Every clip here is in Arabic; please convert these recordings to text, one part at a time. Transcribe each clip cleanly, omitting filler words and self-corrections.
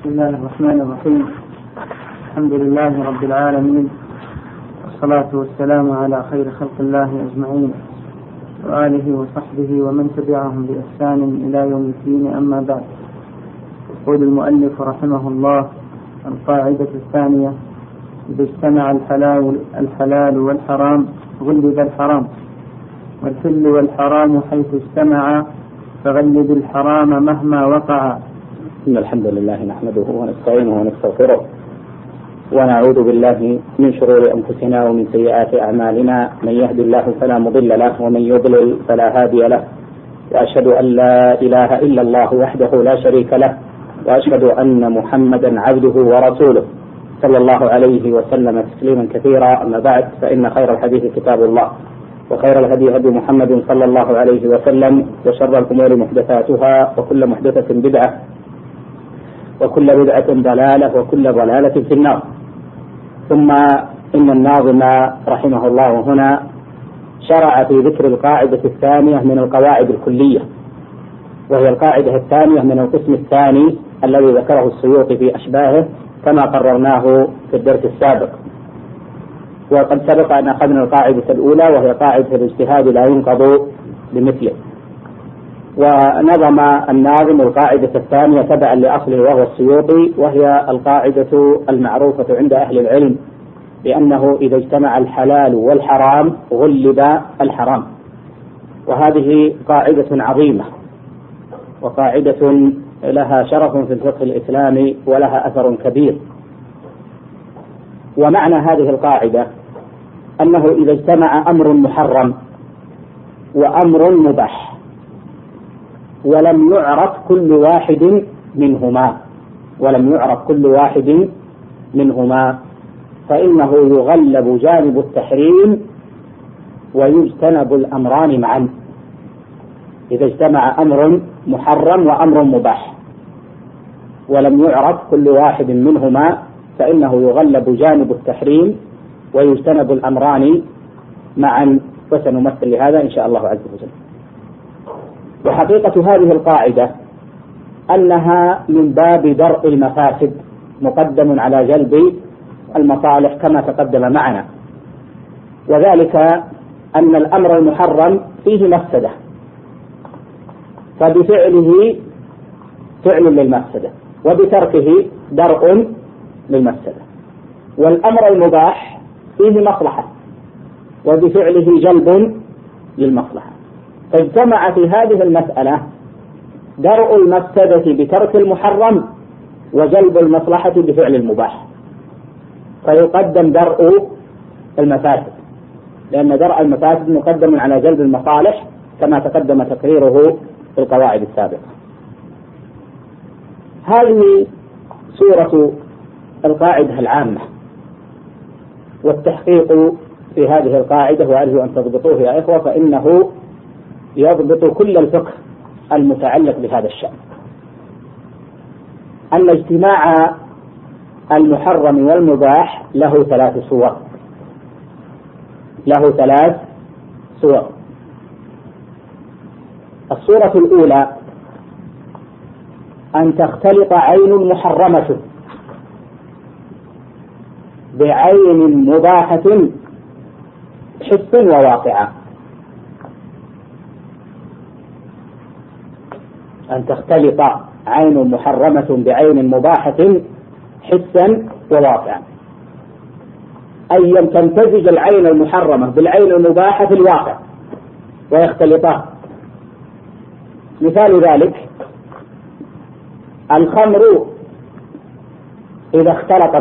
بسم الله الرحمن الرحيم. الحمد لله رب العالمين، والصلاة والسلام على خير خلق الله أجمعين، وآله وصحبه ومن تبعهم بإحسان إلى يوم الدين. أما بعد، يقول المؤلف رحمه الله: القاعدة الثانية: إذا اجتمع الحلال والحرام غلب الحرام، والحل والحرام حيث اجتمعا فغلب الحرام مهما وقع. إن الحمد لله نحمده ونستعينه ونستغفره ونعوذ بالله من شرور أنفسنا ومن سيئات أعمالنا، من يهد الله فلا مضل له ومن يضلل فلا هادي له، وأشهد أن لا إله إلا الله وحده لا شريك له، وأشهد أن محمدا عبده ورسوله صلى الله عليه وسلم تسليما كثيرا. أما بعد، فإن خير الحديث كتاب الله، وخير الهدي هدي محمد صلى الله عليه وسلم، وشر الأمور محدثاتها، وكل محدثة بدعة، وكل بدعة ضلالة، وكل ضلالة في النار. ثم إن الناظم رحمه الله هنا شرع في ذكر القاعدة الثانية من القواعد الكلية، وهي القاعدة الثانية من القسم الثاني الذي ذكره السيوطي في أشباهه كما قررناه في الدرس السابق. وقد سبق أن أخذنا القاعدة الأولى، وهي قاعدة الاجتهاد لا ينقض بمثله، ونظم الناظم القاعدة الثانية تبعا لأصله وهو السيوطي، وهي القاعدة المعروفة عند أهل العلم بأنه إذا اجتمع الحلال والحرام غلب الحرام. وهذه قاعدة عظيمة، وقاعدة لها شرف في الفقه الإسلامي ولها أثر كبير. ومعنى هذه القاعدة أنه إذا اجتمع أمر محرم وأمر مباح ولم يعرف كل واحد منهما فإنه يغلب جانب التحريم ويجتنب الأمران معا. إذا اجتمع أمر محرم وأمر مباح ولم يعرف كل واحد منهما فإنه يغلب جانب التحريم ويجتنب الأمران معا، وسنمثل لهذا إن شاء الله عز وجل. وحقيقة هذه القاعدة أنها من باب درء المفاسد مقدم على جلب المصالح كما تقدم معنا، وذلك أن الأمر المحرم فيه مفسدة، فبفعله فعل للمفسدة، وبتركه درء للمفسدة. والأمر المباح فيه مصلحة، وبفعله جلب للمصلحة. فاجتمع في هذه المسألة درء المفسدة بترك المحرم وجلب المصلحة بفعل المباح، فيقدم درء المفاسد، لأن درء المفاسد مقدم على جلب المصالح كما تقدم تقريره في القواعد السابقة. هذه صورة القاعدة العامة، والتحقيق في هذه القاعدة، وأرجو أن تضبطوه يا إخوة، فإنه يضبط كل الفقه المتعلق بهذا الشأن. أن اجتماع المحرم والمباح له ثلاث صور. الصورة الأولى أن تختلط عين محرمة بعين مباحة حسا وواقعا. أن تختلط عين محرمة بعين مباحة حسا وواقعا، أي تمتزج العين المحرمة بالعين المباحة في الواقع ويختلطان. مثال ذلك الخمر إذا اختلط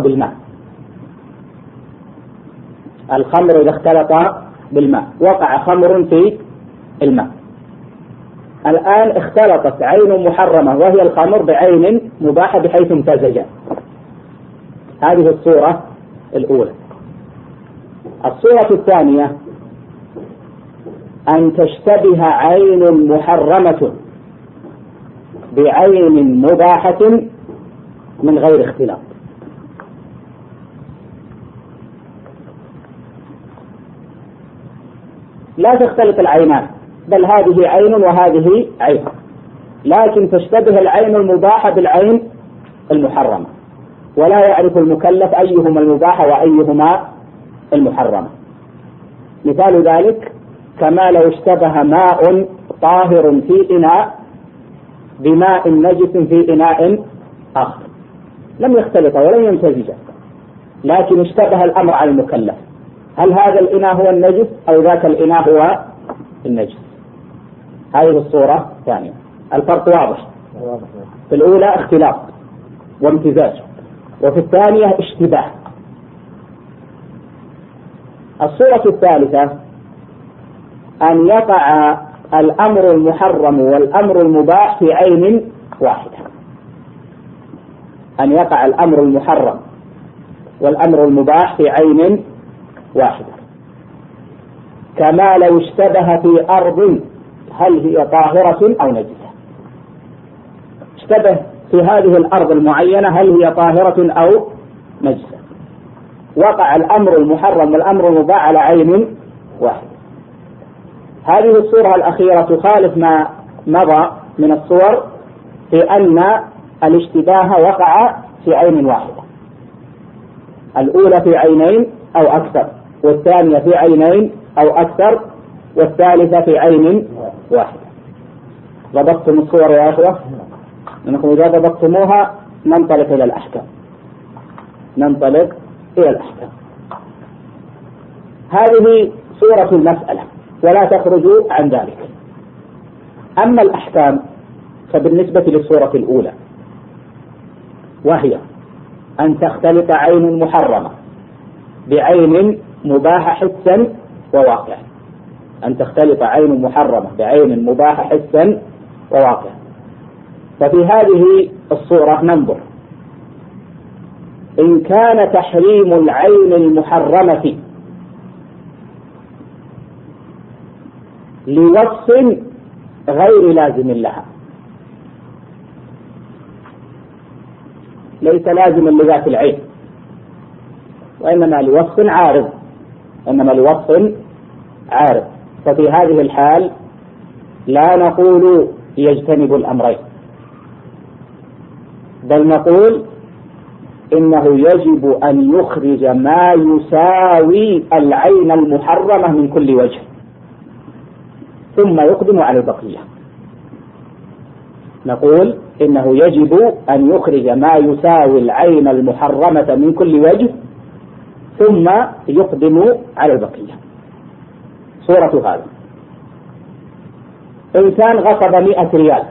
بالماء، وقع خمر في الماء. الآن اختلطت عين محرمة وهي الخمر بعين مباحة بحيث امتزجا. هذه الصورة الأولى. الصورة الثانية أن تشتبه عين محرمة بعين مباحة من غير اختلاط. لا تختلط العينان، بل هذه عين وهذه عين، لكن تشتبه العين المباحة بالعين المحرمة، ولا يعرف المكلف أيهما المباح وأيهما المحرمة. مثال ذلك كما لو اشتبه ماء طاهر في إناء بماء نجس في إناء آخر، لم يختلط ولم يمتزج، لكن اشتبه الأمر على المكلف، هل هذا الإناء هو النجس أو ذاك الإناء هو النجس؟ هذه الصورة الثانية. الفرق واضح، في الأولى اختلاط وامتزاج، وفي الثانية اشتباه. الصورة الثالثة أن يقع الأمر المحرم والأمر المباح في عين واحدة، أن يقع الأمر المحرم والأمر المباح في عين واحدة، كما لو اشتبه في أرض هل هي طاهرة أو نجسة. اشتبه في هذه الأرض المعينة هل هي طاهرة أو نجسة، وقع الأمر المحرم والأمر المباح على عين واحدة. هذه الصورة الأخيرة تخالف ما مضى من الصور في أن الاشتباه وقع في عين واحدة، الأولى في عينين أو أكثر، والثانية في عينين أو أكثر، والثالثة في عين واحدة. ضبطتم الصور يا أخوة؟ إنكم إذا ضبطتموها ننطلق إلى الأحكام. هذه صورة المسألة ولا تخرج عن ذلك. أما الأحكام فبالنسبة للصورة الأولى، وهي أن تختلط عين محرمة بعين مباحة حسا وواقعا، أن تختلط عين محرمة بعين مباحة حسا وواقعا. ففي هذه الصورة ننظر إن كان تحريم العين المحرمة لوصف غير لازم لها، ليس لازما لذات العين، وإنما لوصف عارض، ففي هذه الحال لا نقول يجتنب الأمرين، بل نقول إنه يجب أن يخرج ما يساوي العين المحرمة من كل وجه ثم يقدم على البقية. نقول إنه يجب أن يخرج ما يساوي العين المحرمة من كل وجه ثم يقدم على البقية. صورة هذا: إنسان غصب 100 ريال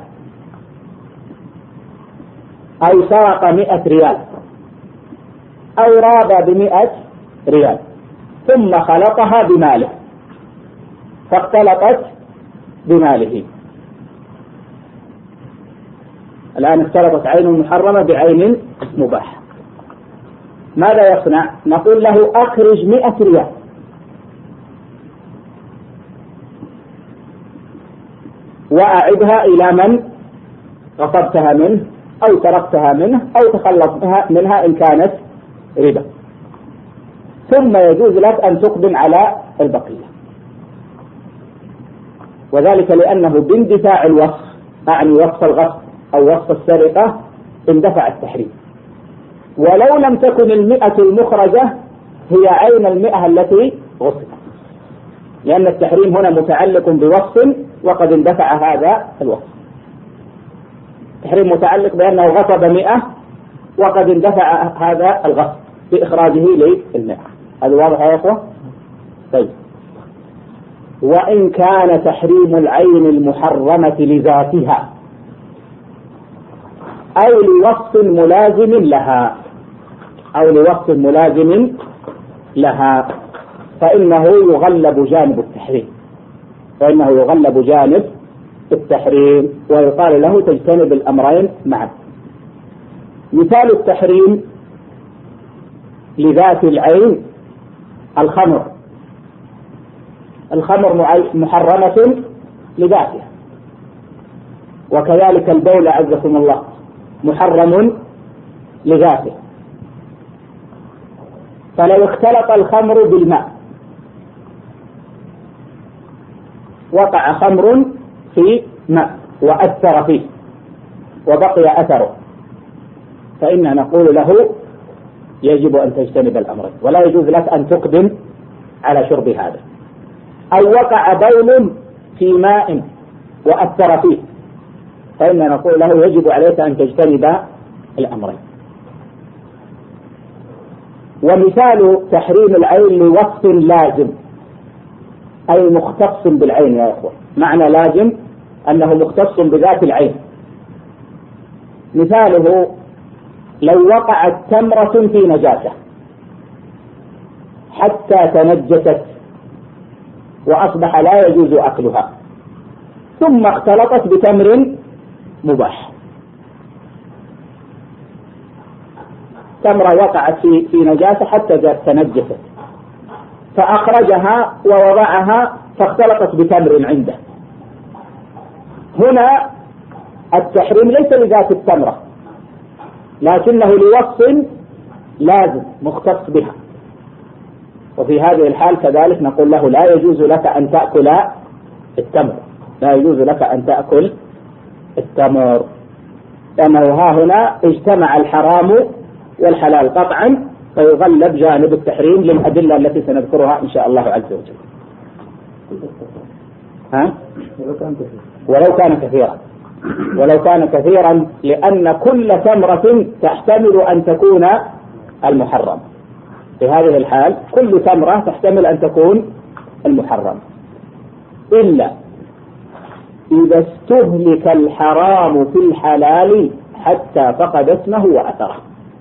أو سرق 100 ريال أو راب ب100 ريال ثم خلطها بماله فاختلطت بماله. الآن اختلطت عين محرمة بعين مباحة، ماذا يصنع؟ نقول له أخرج 100 ريال وأعدها إلى من غصبتها منه أو سرقتها منه أو تخلصتها منها إن كانت ربا، ثم يجوز لك أن تقدم على البقية. وذلك لأنه باندفاع الوصف، أعني وصف الغصب أو وصف السرقة، اندفع التحريم، ولو لم تكن 100 المخرجة هي عين 100 التي غصبت، لأن التحريم هنا متعلق بوصف وقد اندفع هذا الوصف. التحريم متعلق بأنه غصب 100 وقد اندفع هذا الغصب بإخراجه لل100. هذا واضح يا أخوة؟ طيب. وإن كان تحريم العين المحرمة لذاتها أو لوصف ملازم لها فإنه يغلب جانب التحريم ويقال له تجتنب الأمرين معا. مثال التحريم لذات العين: الخمر محرمة لذاتها، وكذلك البول عزكم الله محرم لذاته. فلو اختلط الخمر بالماء وقع خمر في ماء وأثر فيه وبقي أثره، فإننا نقول له يجب أن تجتنب الأمرين، ولا يجوز لك أن تقدم على شرب هذا. أو وقع بول في ماء وأثر فيه، فإننا نقول له يجب عليك أن تجتنب الأمرين. ومثال تحريم العين لوصف لازم، أي مختص بالعين يا أخوة. معنى لازم أنه مختص بذات العين. مثاله لو وقعت تمرة في نجاسة حتى تنجست وأصبح لا يجوز أكلها، ثم اختلطت بتمر مباح. تمرة وقعت في نجاسة حتى تنجست، فأخرجها ووضعها فاختلطت بتمر عنده. هنا التحريم ليس لذات التمرة، لكنه لوصف لازم مختص بها. وفي هذه الحال كذلك نقول له لا يجوز لك أن تأكل التمر، لا يجوز لك أن تأكل التمر، لأنه ها هنا اجتمع الحرام والحلال قطعا، فيغلب جانب التحريم للأدلة التي سنذكرها إن شاء الله عز وجل. ولو كان كثيرا لأن كل تمرة تحتمل أن تكون المحرم. في هذه الحال كل تمرة تحتمل أن تكون المحرم، إلا إذا استهلك الحرام في الحلال حتى فقد اسمه وأثره.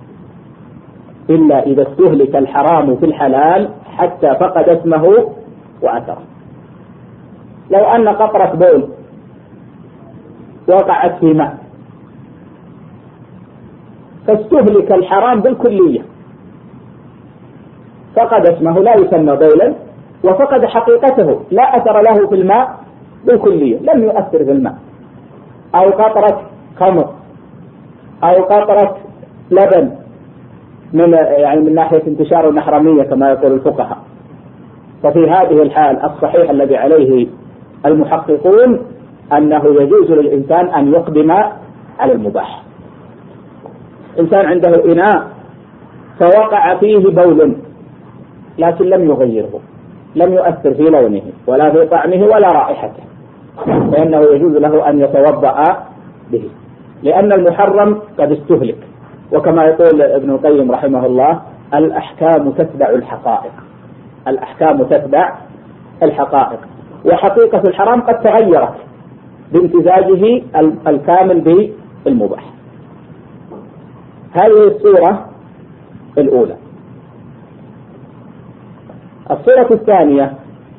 إلا إذا استهلك الحرام في الحلال حتى فقد اسمه وأثره. لو أن قطرة بول وقعت في ماء فاستهلك الحرام بالكلية، فقد اسمه لا يسمى بولا، وفقد حقيقته لا أثر له في الماء بالكلية، لم يؤثر في الماء. أو قطرة خمر أو قطرة لبن من ناحية انتشار النحرمية كما يقول الفقهاء. ففي هذه الحال الصحيح الذي عليه المحققون أنه يجوز للإنسان أن يقدم على المباح. إنسان عنده إناء فوقع فيه بول لكن لم يغيره، لم يؤثر في لونه ولا في طعمه ولا رائحته، فإنه يجوز له أن يتوضأ به، لأن المحرم قد استهلك. وكما يقول ابن القيم رحمه الله: الأحكام تتبع الحقائق، الأحكام تتبع الحقائق، وحقيقة الحرام قد تغيرت بامتزاجه الكامل بالمباح. هذه الصورة الأولى. الصورة الثانية: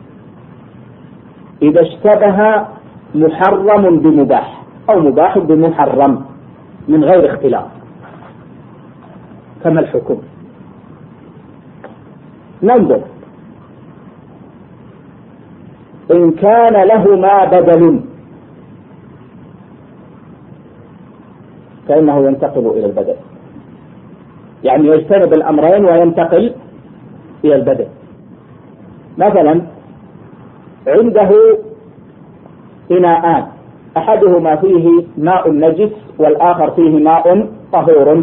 إذا اشتبه محرم بمباح أو مباح بمحرم من غير اختلاف، كما الحكم. ننظر إن كان لهما بدل فإنه ينتقل إلى البدل، يعني يجتنب الأمرين وينتقل إلى البدل. مثلا عنده إناءان، أحدهما فيه ماء نجس والآخر فيه ماء طهور،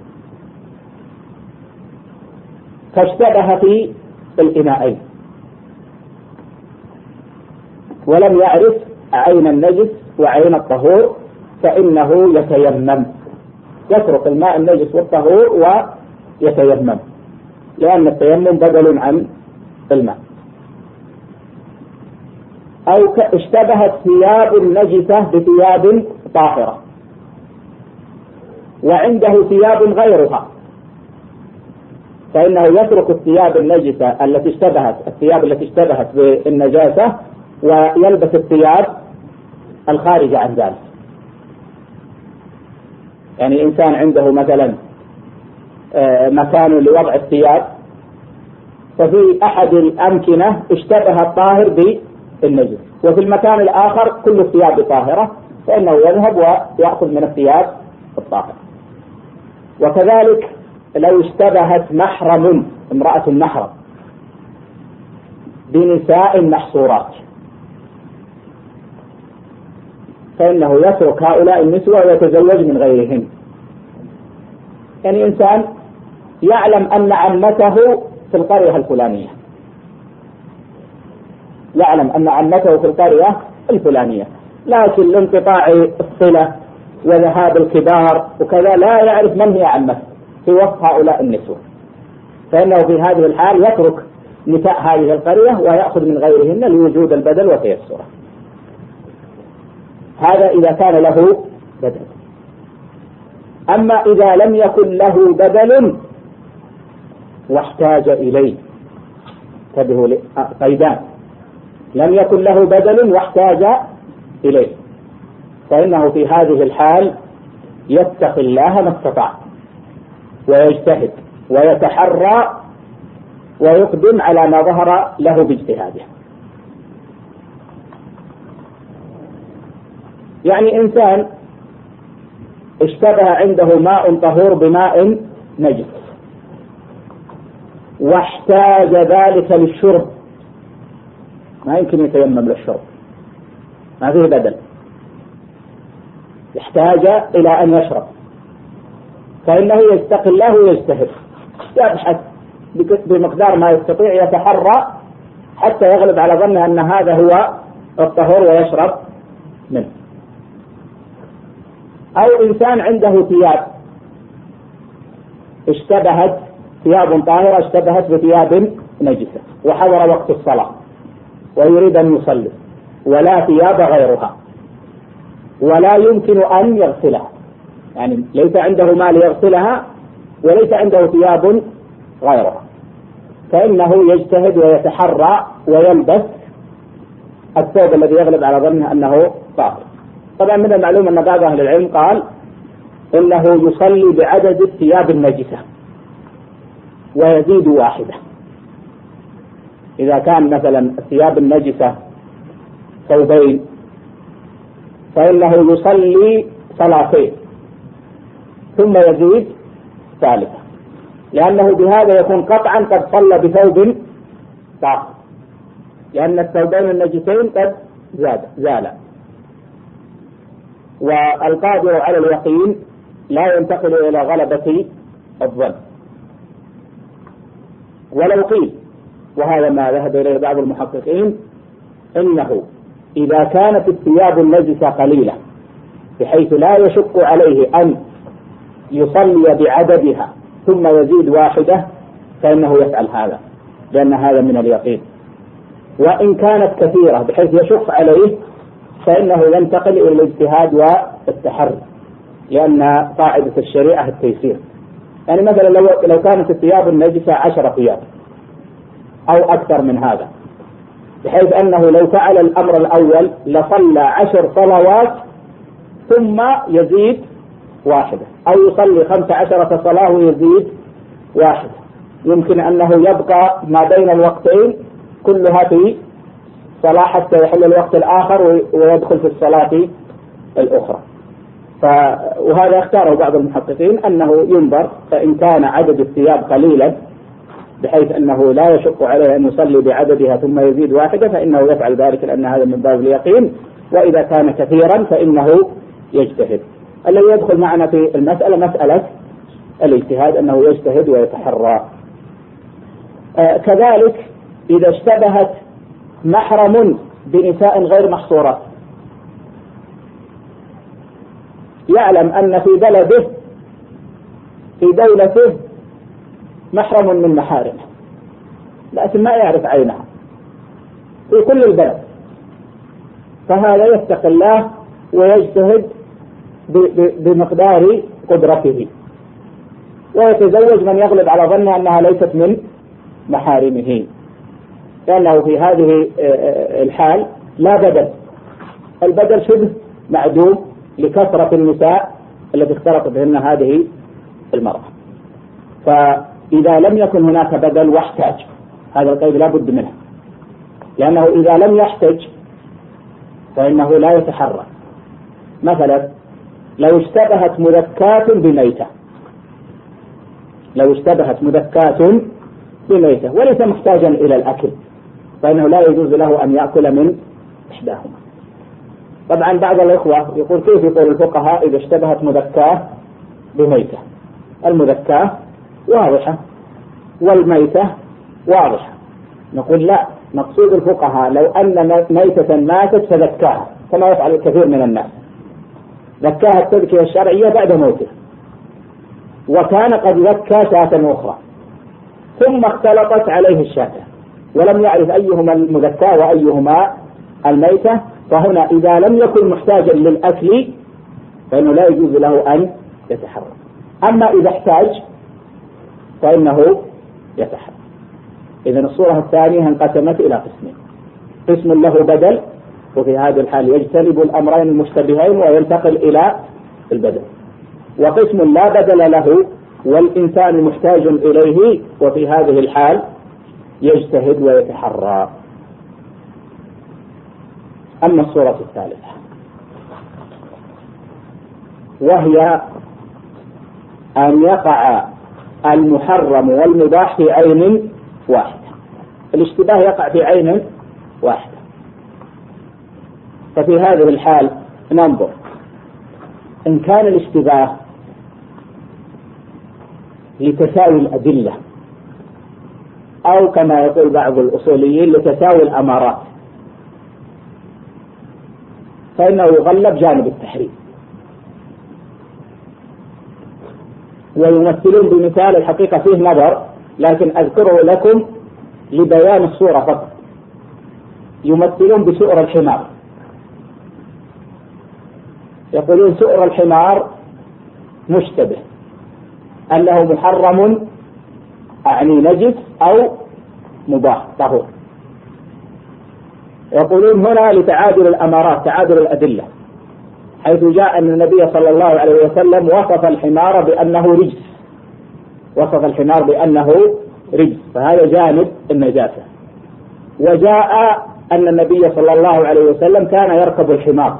فاشتبه في الإناءين ولم يعرف عين النجس وعين الطهور، فإنه يتيمم، يترك الماء النجس والطهور ويتيمم، لأن التيمم بدل عن الماء. أو اشتبهت ثياب نجسة بثياب طاهرة وعنده ثياب غيرها، فإنه يترك الثياب النجسة الثياب التي اشتبهت بالنجاسة ويلبس الثياب الخارجة عن ذلك. يعني إنسان عنده مثلا مكان لوضع الثياب، ففي أحد الأمكنة اشتبه الطاهر بالنجس، وفي المكان الآخر كل الثياب طاهرة، فإنه يذهب ويأخذ من الثياب الطاهرة. وكذلك لو اشتبهت محرم، امرأة محرم، بنساء محصورات، فإنه يترك هؤلاء النسوة ويتزوج من غيرهن، يعني إنسان يعلم أن عمته في القرية الفلانية، يعلم أن عمته في القرية الفلانية، لكن لانقطاع الصلة وذهاب الكبار وكذا لا يعرف من هي عمته في وسط هؤلاء النسوة، فإنه في هذه الحال يترك نساء هذه القرية ويأخذ من غيرهن لوجود البدل وتيسره. هذا إذا كان له بدل. أما إذا لم يكن له بدل واحتاج إليه، انتبهوا قيدان، لم يكن له بدل واحتاج إليه، فإنه في هذه الحال يتقي الله ما استطاع ويجتهد ويتحرى ويقدم على ما ظهر له باجتهاده. يعني إنسان اشتبه عنده ماء طهور بماء نجس واحتاج ذلك للشرب، ما يمكن يتيمم للشرب، ما فيه بدل، يحتاج إلى أن يشرب، فإنه يتقي الله ويجتهد، يبحث بمقدار ما يستطيع، يتحرى حتى يغلب على ظنه أن هذا هو الطهور ويشرب منه. أو إنسان عنده ثياب اشتبهت، ثياب طاهرة اشتبهت بثياب نجسة وحضر وقت الصلاة ويريد أن يصلي ولا ثياب غيرها ولا يمكن أن يغسلها، يعني ليس عنده ما ليغسلها وليس عنده ثياب غيرها، فإنه يجتهد ويتحرى ويلبس الثوب الذي يغلب على ظنه أنه طاهر. طبعا من المعلوم أن بعض أهل العلم قال إنه يصلي بعدد الثياب النجسة ويزيد واحدة. إذا كان مثلا الثياب النجسة ثوبين فإنه يصلي صلاتين ثم يزيد ثالثة، لأنه بهذا يكون قطعا قد صلى بثوب طاهر، لأن الثوبين النجسين قد زالا. والقادر على اليقين لا ينتقل إلى غلبة الظن. ولو قيل، وهذا ما ذهب إليه بعض المحققين، إنه إذا كانت الثياب النجسة قليلة بحيث لا يشق عليه أن يصلي بعددها ثم يزيد واحدة فإنه يفعل هذا، لأن هذا من اليقين. وإن كانت كثيرة بحيث يشق عليه فإنه ينتقل إلى الاجتهاد والتحري، لأن قاعدة الشريعة التيسير. يعني مثلا لو كانت الثياب النجسة 10 ثياب أو أكثر من هذا، بحيث أنه لو فعل الأمر الأول لصلى 10 صلوات ثم يزيد واحدة، أو يصلي 15 صلاة ويزيد واحدة، يمكن أنه يبقى ما بين الوقتين كلها في صلاة حتى يحل الوقت الآخر ويدخل في الصلاة الأخرى. وهذا اختاره بعض المحققين أنه ينظر، فإن كان عدد الثياب قليلا بحيث أنه لا يشق عليه أن يصلي بعددها ثم يزيد واحدة فإنه يفعل ذلك، لأن هذا من باب اليقين. وإذا كان كثيرا فإنه يجتهد. الذي يدخل معنا في المسألة مسألة الاجتهاد، أنه يجتهد ويتحرى. كذلك إذا اشتبهت محرم بنساء غير محصورات، يعلم أن في بلده في دولته محرم من محارمه لكن ما يعرف عينها في كل البلد، فهذا يتقي الله ويجتهد بمقدار قدرته ويتزوج من يغلب على ظنه أنها ليست من محارمه، لأنه في هذه الحال لا بدل، البدل شبه معدوم لكثرة النساء التي اختلط بهن هذه المرأة. فإذا لم يكن هناك بدل واحتاج، هذا القيد لا بد منه، لأنه إذا لم يحتج فإنه لا يتحرى. مثلا لو اشتبهت مذكاة بميتة، لو اشتبهت مذكاة بميتة وليس محتاجا إلى الأكل فإنه لا يجوز له أن يأكل من إحداهما. طبعا بعض الإخوة يقول كيف يقول الفقهاء إذا اشتبهت مذكاة بميتة؟ المذكاة واضحة والميتة واضحة. نقول لا، مقصود الفقهاء لو أن ميتة ماتت فذكاها كما يفعل الكثير من الناس، ذكاها التذكية الشرعية بعد موته، وكان قد ذكى شاة أخرى ثم اختلطت عليه الشاة ولم يعرف أيهما المذكاة وأيهما الميتة، فهنا إذا لم يكن محتاجا للأكل فإنه لا يجوز له أن يتحرم. أما إذا احتاج فإنه يتحرم. إذن الصورة الثانية انقسمت إلى قسمين: قسم له بدل، وفي هذه الحال يجتنب الأمرين المشتبهين وينتقل إلى البدل، وقسم لا بدل له والإنسان محتاج إليه، وفي هذه الحال يجتهد ويتحرى. أما الصورة الثالثة وهي أن يقع المحرم والمباح في عين واحدة. الاشتباه يقع في عين واحدة، ففي هذه الحال ننظر إن كان الاشتباه لتساوي الأدلة أو كما يقول بعض الأصوليين لتساوي الأمارات، فإنه يغلب جانب التحريم. ويمثلون بمثال الحقيقة فيه نظر لكن أذكره لكم لبيان الصورة فقط. يمثلون بسؤر الحمار، يقولون سؤر الحمار مشتبه أنه محرم أعني نجس أو مباح طهور. يقولون هنا لتعادل الأمارات، تعادل الأدلة، حيث جاء أن النبي صلى الله عليه وسلم وصف الحمار بأنه رجس، وصف الحمار بأنه رجس، فهذا جانب النجاسة. وجاء أن النبي صلى الله عليه وسلم كان يركب الحمار،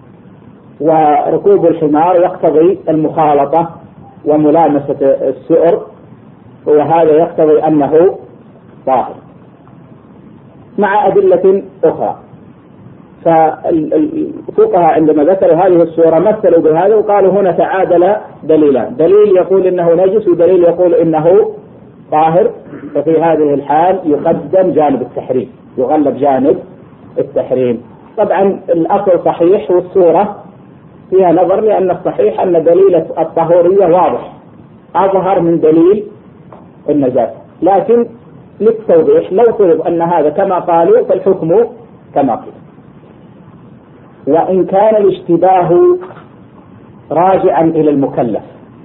وركوب الحمار يقتضي المخالطة وملامسة السؤر، وهذا يقتضي أنه طاهر مع أدلة أخرى. فالفقهاء عندما ذكروا هذه الصورة مثلوا بهذا وقالوا هنا تعادل دليلان: دليل يقول إنه نجس ودليل يقول إنه طاهر، ففي هذه الحال يقدم جانب التحريم، يغلب جانب التحريم. طبعا الأصل صحيح والصورة فيها نظر، لأن الصحيح أن دليل الطهورية واضح أظهر من دليل النجاسة، لكن للتوضيح لو فرض أن هذا كما قالوا فالحكم كما قيل. وإن كان الاشتباه راجعا إلى المكلف،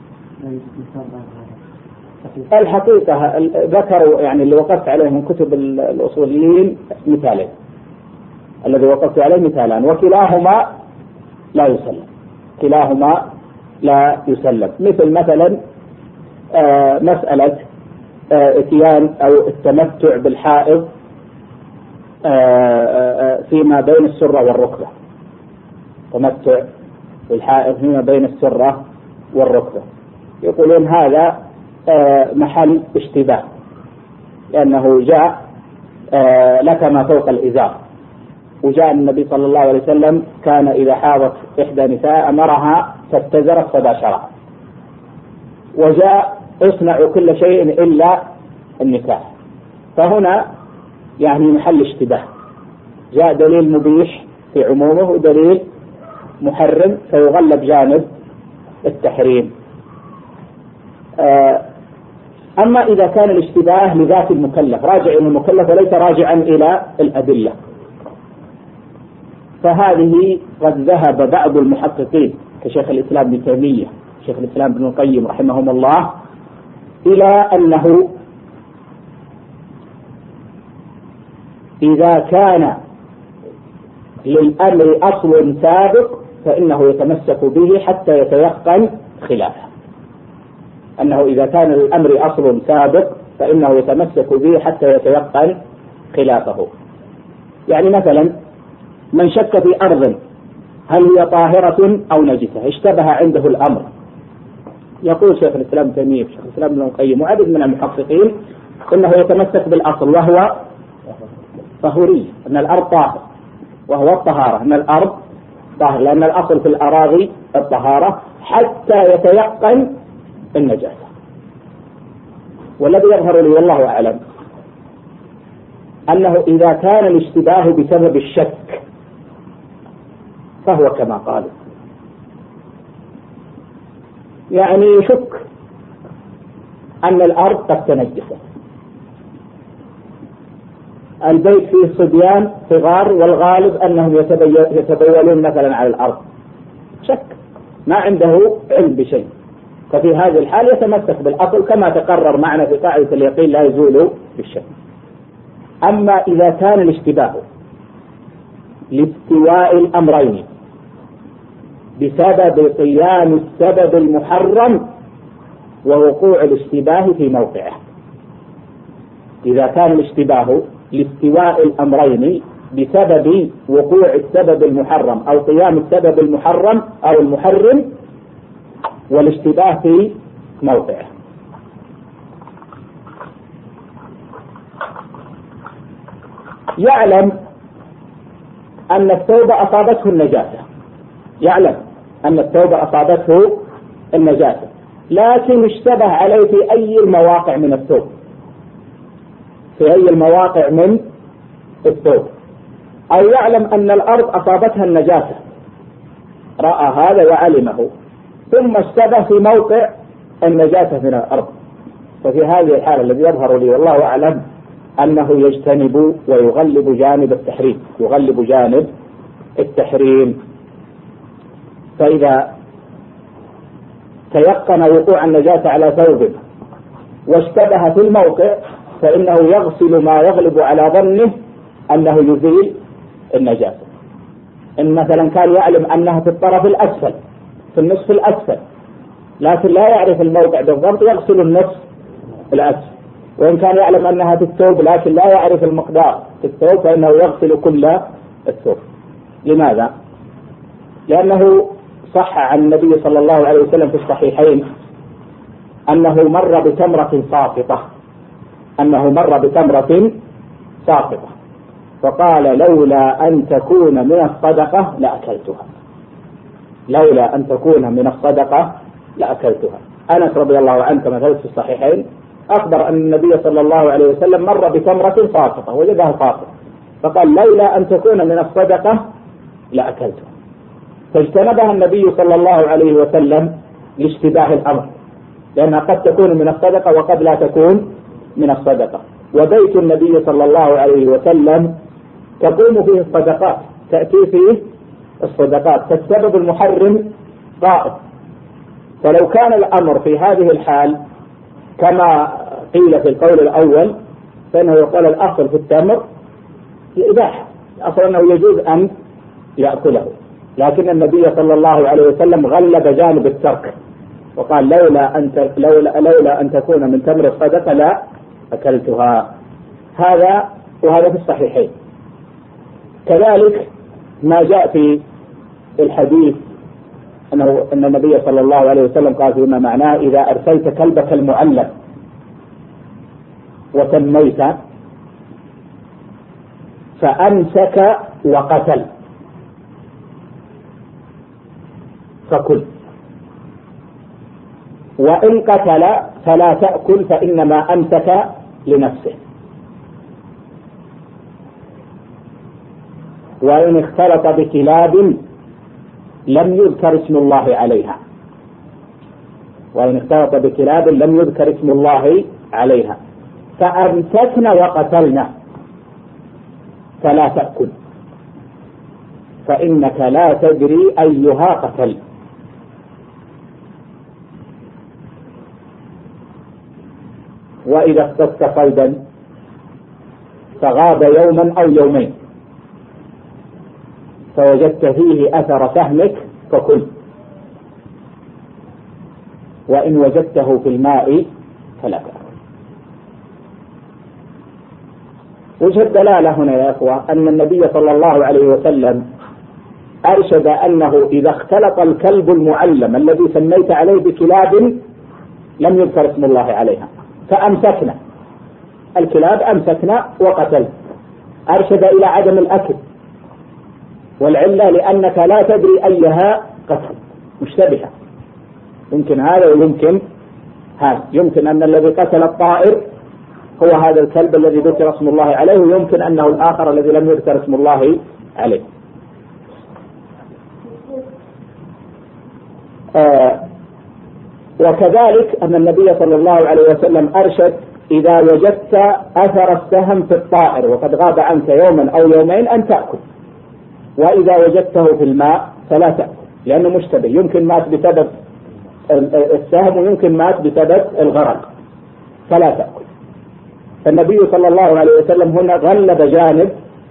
الحقيقة ذكروا يعني اللي وقفت عليه من كتب الأصوليين مثالين، الذي وقفت عليه مثالان وكلاهما لا يسلم، كلاهما لا يسلم. مثلا مسألة اتيان أو التمتع بالحائض فيما بين السرة والركبة، تمتع بالحائض فيما بين السرة والركبة، يقولون هذا محل اشتباه، لأنه جاء لك ما فوق الإزار، وجاء النبي صلى الله عليه وسلم كان إذا حاضت إحدى نساء أمرها فاتزرت فباشرها، وجاء اصنع كل شيء إلا النكاح، فهنا يعني محل اشتباه، جاء دليل مبيح في عمومه ودليل محرم فيغلب جانب التحريم. أما إذا كان الاشتباه لذات المكلف راجع إلى المكلف وليس راجعا إلى الأدلة، فهذه قد ذهب بعض المحققين كشيخ الإسلام ابن تيمية، شيخ الإسلام ابن القيم رحمهم الله، إلى أنه إذا كان للأمر أصل سابق فإنه يتمسك به حتى يتيقن خلافه، أنه إذا كان للأمر أصل سابق فإنه يتمسك به حتى يتيقن خلافه. يعني مثلا من شك في أرض هل هي طاهرة أو نجسة، اشتبه عنده الأمر، يقول شيخ الإسلام ابن تيمية شيخ الإسلام ابن القيم وعدد من المحققين إنه يتمسك بالأصل وهو طهوري، أن الأرض طاهر، وهو الطهارة، أن الأرض طاهر، لأن الأصل في الأراضي الطهارة، حتى يتيقن النجاسة. والذي يظهر لي والله أعلم أنه إذا كان الاشتباه بسبب الشك فهو كما قالوا، يعني يشك أن الأرض قد تنجست، البيت فيه صبيان صغار والغالب أنهم يتبولون مثلا على الأرض، شك ما عنده علم بشيء، ففي هذه الحال يتمسك بالأصل كما تقرر معنا في قاعدة اليقين لا يزول بالشك. أما إذا كان الاشتباه لاستواء الأمرين بسبب قيام السبب المحرم ووقوع الاشتباه في موقعه، إذا كان الاشتباه لاستواء الأمرين بسبب وقوع السبب المحرم أو قيام السبب المحرم أو المحرم والاشتباه في موقعه. يعلم أن الثوب أصابته النجاسة، يعلم أن الثوب أصابته النجاسة، لكن اشتبه عليه في أي المواقع من الثوب، في أي المواقع من الثوب، أو يعلم أن الأرض أصابتها النجاسة، رأى هذا وعلمه ثم اشتبه في موقع النجاسة من الأرض، ففي هذه الحالة الذي يظهر لي والله أعلم أنه يجتنب ويغلب جانب التحريم، يغلب جانب التحريم. فإذا تيقن وقوع النجاسة على ثوب واشتبه في الموقع فإنه يغسل ما يغلب على ظنه أنه يزيل النجاسة. إن مثلا كان يعلم أنها في الطرف الأسفل في النصف الأسفل لكن لا يعرف الموقع بالضبط يغسل النصف الأسفل، وإن كان يعلم أنها في الثوب لكن لا يعرف المقدار في الثوب فإنه يغسل كل الثوب. لماذا؟ لأنه صح عن النبي صلى الله عليه وسلم في الصحيحين أنه مر بتمرة ساقطة، أنه مر بتمرة ساقطة فقال لولا أن تكون من الصدقة لأكلتها، لولا أن تكون من الصدقة لأكلتها. أنس رضي الله عنه كما ثبت في الصحيحين أخبر أن النبي صلى الله عليه وسلم مر بتمرة ساقطة وجدها ساقطة فقال لولا أن تكون من الصدقة لأكلتها، فاجتنبها النبي صلى الله عليه وسلم لاشتباه الأمر، لأنها قد تكون من الصدقة وقد لا تكون من الصدقة. وبيت النبي صلى الله عليه وسلم تقوم فيه الصدقات، تأتي فيه الصدقات، فالسبب المحرم قائم. فلو كان الأمر في هذه الحال كما قيل في القول الأول فإنه يقال الأصل في التمر الإباحة، الأصل أنه يجوز أن يأكله، لكن النبي صلى الله عليه وسلم غلب جانب الترك وقال لولا أن تكون من تمر الصدقة لا أكلتها. وهذا في الصحيحين. كذلك ما جاء في الحديث أن النبي صلى الله عليه وسلم قال فيما معناه إذا أرسلت كلبك المعلم وسميت فأمسك وقتل فكل، وإن قتل فلا تأكل فإنما أمسك لنفسه، وإن اختلط بكلاب لم يذكر اسم الله عليها، وإن اختلط بكلاب لم يذكر اسم الله عليها فأمسكن وقتلن فلا تأكل فإنك لا تدري أيها قتل. وإذا اصطدت صيدا فغاب يوما أو يومين فوجدت فيه أثر سهمك فكل، وإن وجدته في الماء فلا تأكل. وجه الدلالة هنا يا أخوة أن النبي صلى الله عليه وسلم أرشد أنه إذا اختلط الكلب المعلم الذي سميت عليه بكلاب لم يذكر اسم الله عليها فأمسكنا الكلاب أمسكنا وقتل، أرشد إلى عدم الأكل، والعلة لأنك لا تدري أيها قتل، مشتبهة، يمكن هذا ويمكن يمكن أن الذي قتل الطائر هو هذا الكلب الذي ذكر اسم الله عليه، ويمكن أنه الآخر الذي لم يذكر اسم الله عليه. وكذلك أن النبي صلى الله عليه وسلم أرشد: إذا وجدت أثر السهم في الطائر وقد غاب عنك يوما أو يومين أن تأكل، وإذا وجدته في الماء فلا تأكل، لأنه مشتبه، يمكن مات بسبب السهم ويمكن مات بسبب الغرق، فلا تأكل. فالنبي صلى الله عليه وسلم هنا غلب جانب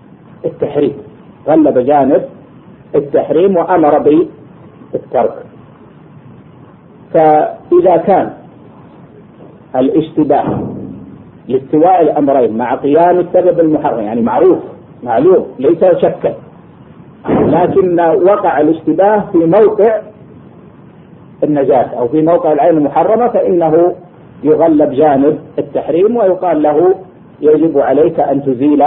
التحريم وأمر بالترك. فإذا كان الاشتباه لاستواء الأمرين مع قيام السبب المحرم، يعني معروف معلوم ليس شكا، لكن وقع الاشتباه في موقع النجاسة أو في موقع العين المحرمة، فإنه يغلب جانب التحريم ويقال له يجب عليك أن تزيل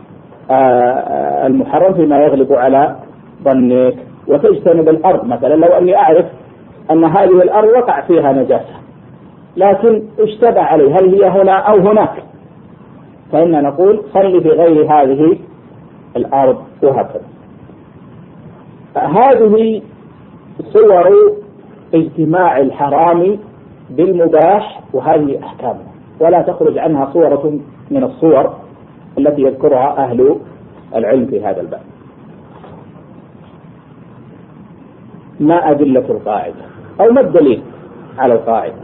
المحرم فيما يغلب على ظنك وتجتنب الأرض. مثلا لو أني أعرف أن هذه الأرض وقع فيها نجاسة لكن اشتبه علي هل هي هنا أو هناك، فإن نقول صل في غير هذه الأرض وهكذا. هذه صور اجتماع الحرام بالمباح، وهذه أحكامه ولا تخرج عنها صورة من الصور التي يذكرها أهل العلم في هذا الباب. ما أدلة القاعدة أو ما الدليل على القاعدة؟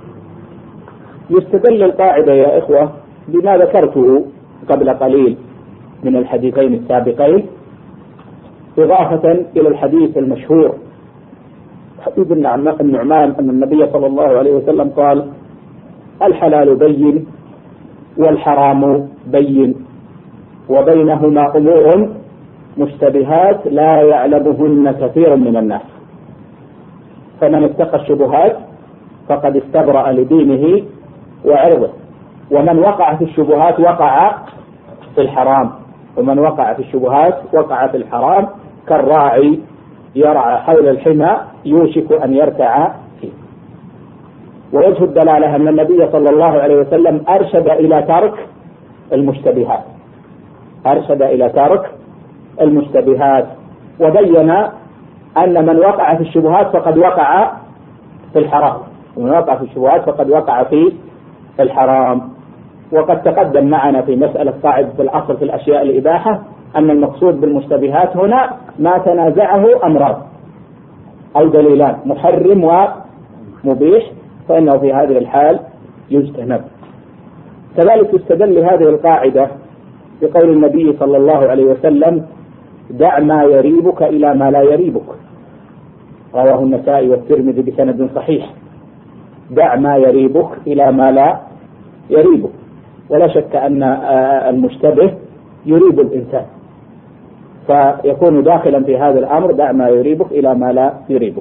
يستدل القاعدة يا إخوة بما ذكرته قبل قليل من الحديثين السابقين، إضافة إلى الحديث المشهور حديث النعمان أن النبي صلى الله عليه وسلم قال: الحلال بين والحرام بين وبينهما أمور مشتبهات لا يعلمهن كثير من الناس، فمن اتقى الشبهات فقد استبرأ لدينه وعرضه، ومن وقع في الشبهات وقع في الحرام، ومن وقع في الشبهات وقع في الحرام كالراعي يرعى حول الحمى يوشك أن يرتع فيه. ووجه الدلالة أن النبي صلى الله عليه وسلم أرشد إلى ترك المشتبهات وبين أن من وقع في الشبهات فقد وقع في الحرام، ومن وقع في الشبهات فقد وقع في الحرام. وقد تقدم معنا في مسألة قاعدة الأصل في الأشياء الإباحة أن المقصود بالمشتبهات هنا ما تنازعه أمران أو دليلان، محرم ومبيح، فإنه في هذه الحال يجتنب. كذلك يستدل لهذه القاعدة بقول النبي صلى الله عليه وسلم: دع ما يريبك إلى ما لا يريبك، رواه النسائي والترمذي بسند صحيح. دع ما يريبك إلى ما لا يريبك، ولا شك أن المشتبه يريب الإنسان، فيكون داخلا في هذا الأمر: دع ما يريبك إلى ما لا يريبك.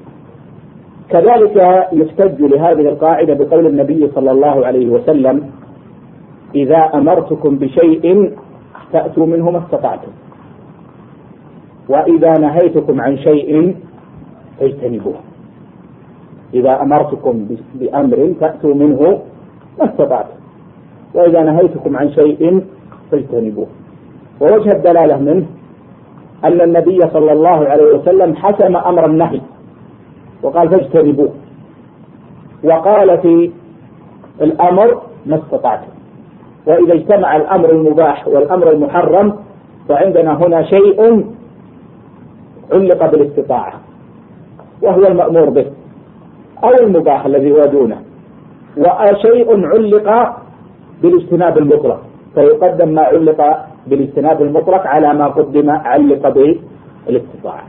كذلك يحتج لهذه القاعدة بقول النبي صلى الله عليه وسلم: إذا أمرتكم بشيء فأتوا منه ما استطعتم، وإذا نهيتكم عن شيء فاجتنبوه. إذا أمرتكم بأمر فأتوا منه ما استطعتم، وإذا نهيتكم عن شيء فاجتنبوه. ووجه الدلالة منه أن النبي صلى الله عليه وسلم حسم أمر النهي وقال: فاجتنبوه، وقال في الأمر ما استطعتم. وإذا اجتمع الأمر المباح والأمر المحرم فعندنا هنا شيء علق بالاستطاعة وهو المأمور به، أو المباح الذي هو دونه، وشيء علق بالاجتناب المطلق، فيقدم ما علق بالاجتناب المطلق على ما قدم علق بالاستطاعة.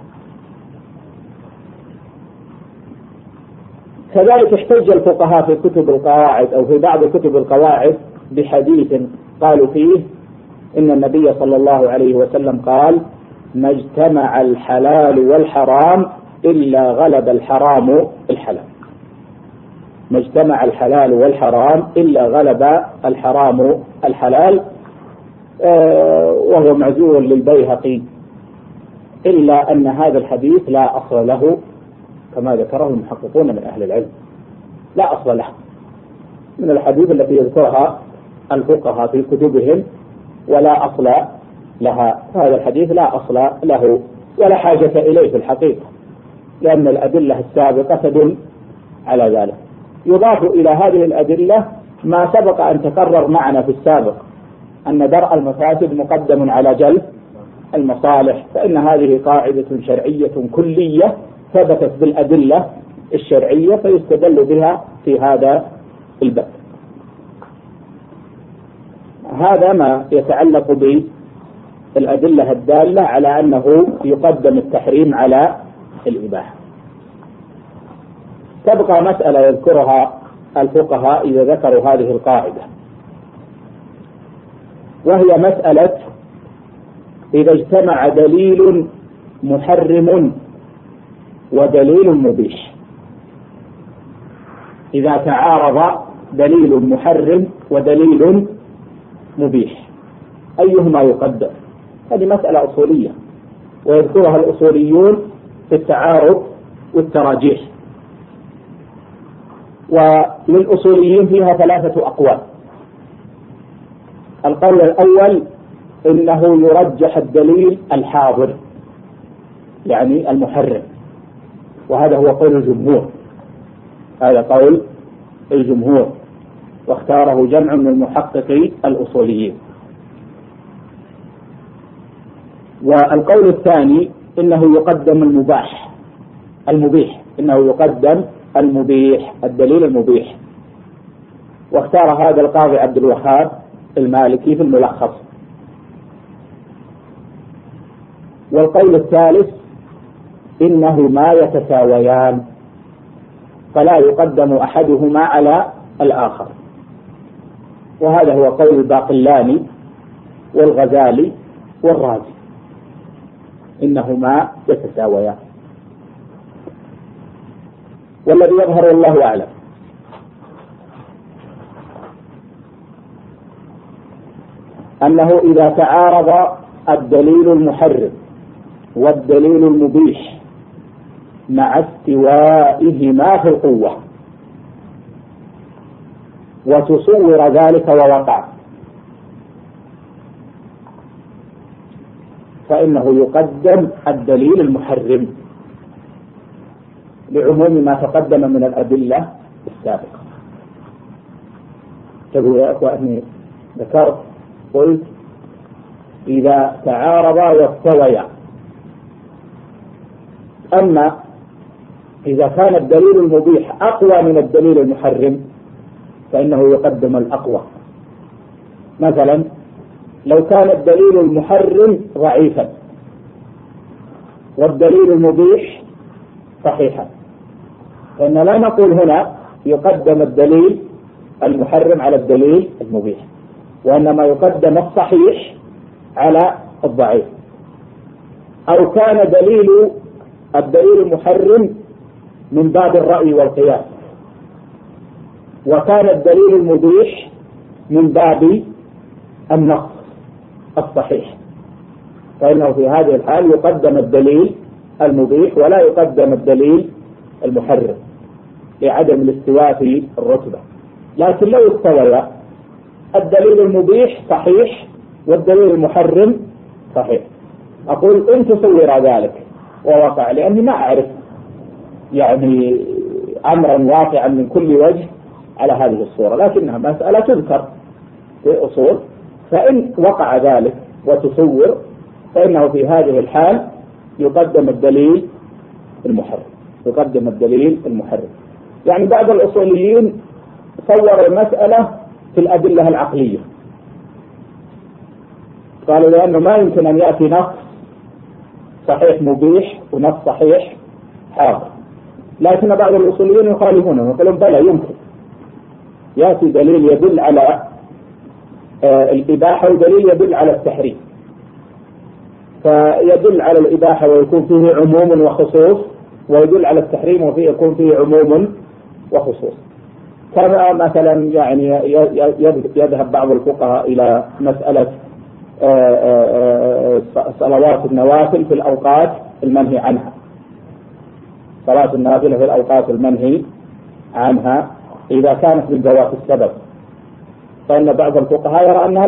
كذلك احتج الفقهاء في كتب القواعد أو في بعض كتب القواعد بحديث قالوا فيه إن النبي صلى الله عليه وسلم قال: ما اجتمع الحلال والحرام إلا غلب الحرام الحلال. ما اجتمع الحلال والحرام إلا غلب الحرام الحلال، وهو معزول للبيهقي، إلا أن هذا الحديث لا أصل له كما ذكره المحققون من أهل العلم، لا أصل له، من الحديث التي يذكرها الفقهاء في كتبهم ولا أصل لها. هذا الحديث لا أصل له ولا حاجة إليه في الحقيقة، لأن الأدلة السابقة تدل على ذلك. يضاف إلى هذه الأدلة ما سبق أن تكرر معنا في السابق، أن درء المفاسد مقدم على جلب المصالح، فإن هذه قاعدة شرعية كلية ثبتت بالأدلة الشرعية فيستدل بها في هذا الباب. هذا ما يتعلق بالأدلة الدالة على أنه يقدم التحريم على الإباحة. تبقى مسألة يذكرها الفقهاء إذا ذكروا هذه القاعدة، وهي مسألة إذا اجتمع دليل محرم ودليل مبيح. إذا تعارض دليل محرم ودليل مبيح أيهما يقدم؟ هذه مسألة أصولية ويذكرها الأصوليون في التعارض والتراجيح، وللأصوليين فيها 3 أقوال. القول الأول إنه يرجح الدليل الحاضر يعني المحرم، وهذا هو قول الجمهور، هذا قول الجمهور واختاره جمع من المحققي الأصوليين. والقول الثاني إنه يقدم المبيح، إنه يقدم المبيح، الدليل المبيح، واختار هذا القاضي عبد الوهاب المالكي في الملخص. والقول الثالث إنهما يتساويان فلا يقدم أحدهما على الآخر، وهذا هو قول الباقلاني والغزالي والرازي، إنهما يتساويان. والذي يظهر والله أعلم أنه إذا تعارض الدليل المحرم والدليل المبيح مع استوائهما في القوة وتصور ذلك ووقع، فإنه يقدم الدليل المحرم لعموم ما تقدم من الأدلة السابقة. تقول يا أخواني ذكرت قلت إذا تعارضا واستويا، أما إذا كان الدليل المبيح أقوى من الدليل المحرم فإنه يقدم الأقوى. مثلا لو كان الدليل المحرم ضعيفا والدليل المبيح صحيحا، فإن لا نقول هنا يقدم الدليل المحرم على الدليل المبيح، وإنما يقدم الصحيح على الضعيف. أو كان الدليل المحرم من باب الرأي والقياس، وكان الدليل المبيح من باب النص الصحيح، فإنه في هذه الحال يقدم الدليل المبيح ولا يقدم الدليل المحرم لعدم الاستواء في الرتبة. لكن لو استوى الدليل المبيح صحيح والدليل المحرم صحيح، أقول إن تصور ذلك ووقع، لأني ما أعرف يعني أمرا واقعا من كل وجه على هذه الصورة، لكنها مسألة تذكر في أصول، فإن وقع ذلك وتصور فإنه في هذه الحال يقدم الدليل المحرم. يعني بعض الأصوليين صور المسألة في الأدلة العقلية، قالوا لأنه ما يمكن أن يأتي نص صحيح مبيح ونص صحيح حاضر، لكن بعض الأصوليين يخالفونه ويقولون بلى يمكن يأتي دليل يدل على الإباحة ودليل يدل على التحريم، فيدل على الإباحة ويكون فيه عموم وخصوص، ويدل على التحريم وفيه يكون فيه عموم وخصوص. كما مثلا يعني يذهب بعض الفقهاء إلى مسألة صلوات النوافل في الأوقات المنهي عنها، صلاة النافلة في الأوقات المنهي عنها، إذا كانت من ذوات السبب، فإن بعض الفقهاء يرى أنها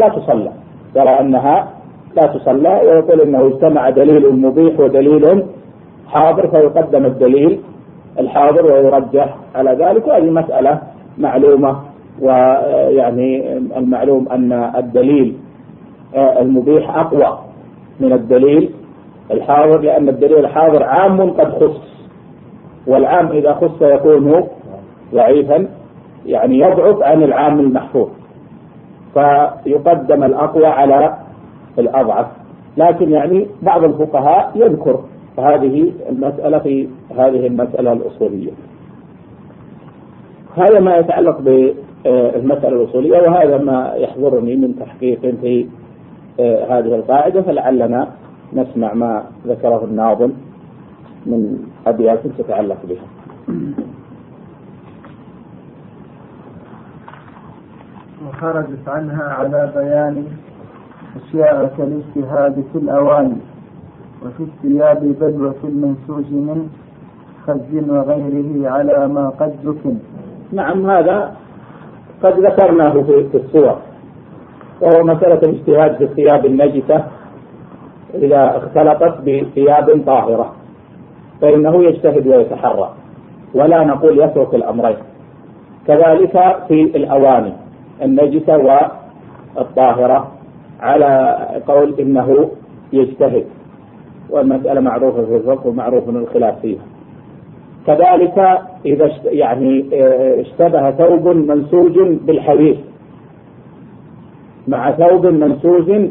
لا تصلى ويقول إنه اجتمع دليل مبيح ودليل حاضر فيقدم الدليل الحاضر ويرجح على ذلك. وهذه مسألة معلومة، ويعني المعلوم أن الدليل المبيح أقوى من الدليل الحاضر، لأن الدليل الحاضر عام قد خص، والعام إذا خص يكون ضعيفا، يعني يضعف عن العام المحفوظ، فيقدم الأقوى على الأضعف. لكن يعني بعض الفقهاء يذكر هذه المسألة في هذه المسألة الأصولية. هذا ما يتعلق بالمسألة الأصولية، وهذا ما يحضرني من تحقيق في هذه القاعدة، فلعلنا نسمع ما ذكره الناظم من أبيات تتعلق بها. وخرجت عنها على بيان أشياء كالاجتهاد في الأواني وفي الثياب بل وفي المنسوج من خز وغيره على ما قد ذكر. نعم، هذا قد ذكرناه في الصور، وهو مسألة الاجتهاد في الثياب النجسة إذا اختلطت بثياب طاهرة، فإنه يجتهد ويتحرى، ولا نقول يترك الأمرين. كذلك في الأواني النجسة والطاهرة على قول إنه يجتهد، والمسألة معروفة في الفقه ومعروف من الخلاف فيها. كذلك إذا اشتبه ثوب منسوج بالحرير مع ثوب منسوج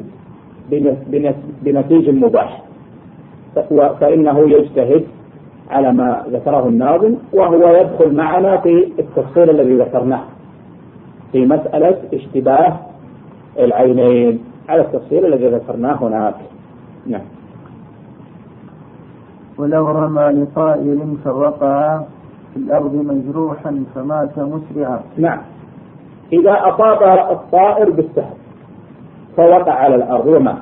بنسيج مباح، فإنه يجتهد على ما ذكره الناظم، وهو يدخل معنا في التفصيل الذي ذكرناه في مسألة اشتباه العينين على التفصيل الذي ذكرناه هناك. نعم. ولو رمى لطائر فوقع في الأرض مجروحا فمات مسرعا. نعم، إذا أصاب الطائر بالسهم فوقع على الأرض ومات،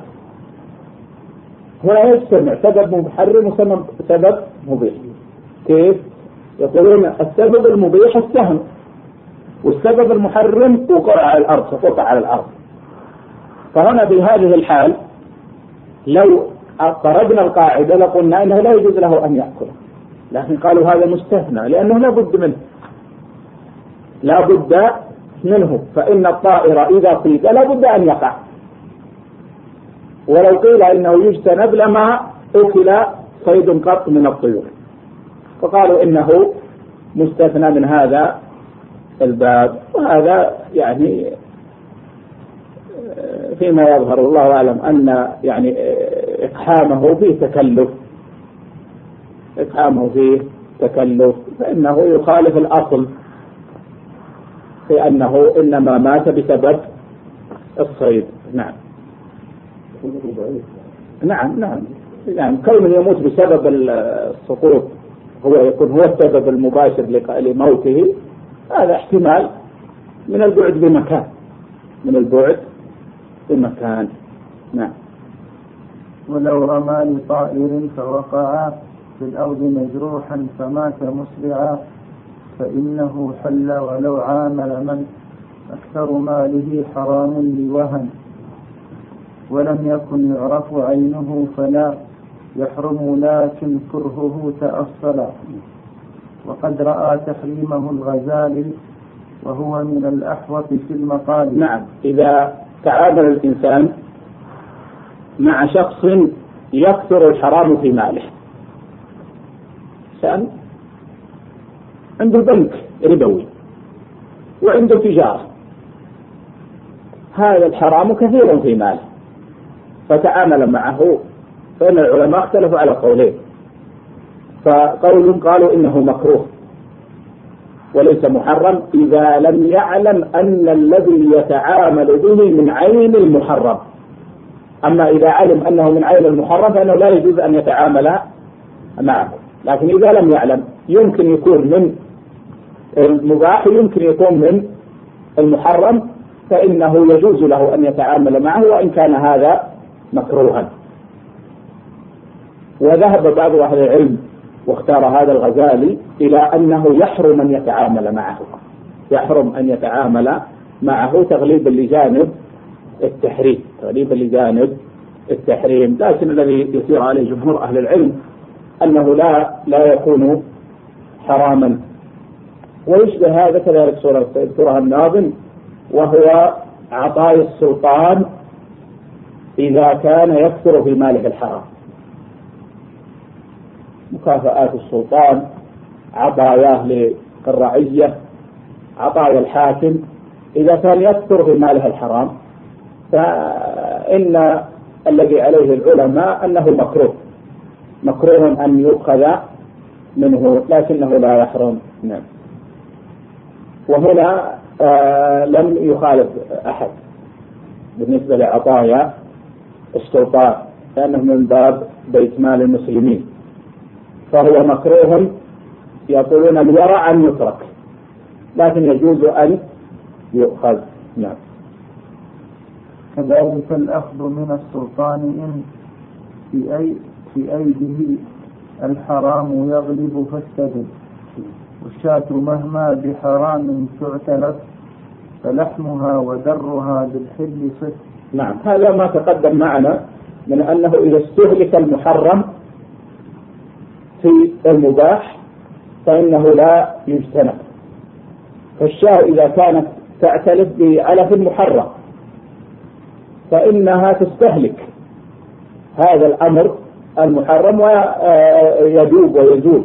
هنا يجتمع سبب محرم وسبب مبيح. كيف؟ يقولون السبب المبيح السهم، والسبب المحرم وقع على الأرض، سقط على الأرض. فهنا بهذه الحال لو خرجنا القاعدة لقلنا أنه لا يجوز له أن يأكل، لكن قالوا هذا مستثنى لأنه لا بد منه، فإن الطائر إذا صيد لا بد أن يقع، ولو قيل إنه يجتنب لما أكل صيد قط من الطيور، فقالوا إنه مستثنى من هذا الباب. وهذا يعني فيما يظهر الله أعلم أن يعني إقحامه فيه تكلف، فإنه يخالف الأصل في أنه إنما مات بسبب الصيد. نعم. يعني كونه يموت بسبب السقوط يكون هو السبب المباشر لموته، هذا احتمال من البعد بمكان. نعم. ولو رمى لطائر فوقع في الأرض مجروحا فمات مسرعا فإنه حل ولو عامل من أكثر ماله حرام لوهن، ولم يكن يعرف عينه فلا يحرم لكن كرهه تأصلا، وقد رأى تحريمه الغزالي وهو من الأحوط في المقال. نعم، إذا تعامل الإنسان مع شخص يكثر الحرام في ماله، إنسان عنده بنك ربوي وعنده تجارة، هذا الحرام كثير في ماله، فتعامل معه، فإن العلماء اختلفوا على قولين، قالوا إنه مكروه وليس محرم إذا لم يعلم أن الذي يتعامل به من عين المحرم. أما إذا علم أنه من عين المحرم فإنه لا يجوز أن يتعامل معه، لكن إذا لم يعلم يمكن يكون من المباح يمكن يكون من المحرم، فإنه يجوز له أن يتعامل معه وإن كان هذا مكروها. وذهب بعض أهل العلم واختار هذا الغزالي إلى أنه يحرم أن يتعامل معه، يحرم أن يتعامل معه تغليبا لجانب التحريم. لكن الذي يسير عليه جمهور أهل العلم أنه لا يكون حراما. ويشبه هذا كذلك سورة سيذكرها الناظم، وهو عطاء السلطان إذا كان يكثر في ماله الحرام. مكافآت السلطان، عطاياه للرعية، عطايا الحاكم إذا كان يكثر في ماله الحرام، فإن الذي عليه العلماء أنه مكروه أن يؤخذ منه، لكنه لا يحرم. نعم. وهنا لم يخالف أحد بالنسبة لعطايا السلطان، لأنه من باب بيت مال المسلمين، فهو مكروه يقولون الورع أن يترك، لكن يجوز أن يؤخذ. نعم. كذلك الأخذ من السلطان إن في أيده الحرام يغلب فاستدل، والشاة مهما بحرام تعترف فلحمها ودرها بالحل صف. نعم، هذا ما تقدم معنا من أنه إذا استهلك المحرم في المباح فإنه لا يجتنب. فالشاة إذا كانت تعتلف بعلف محرم فإنها تستهلك هذا الأمر المحرم ويذوب ويزول،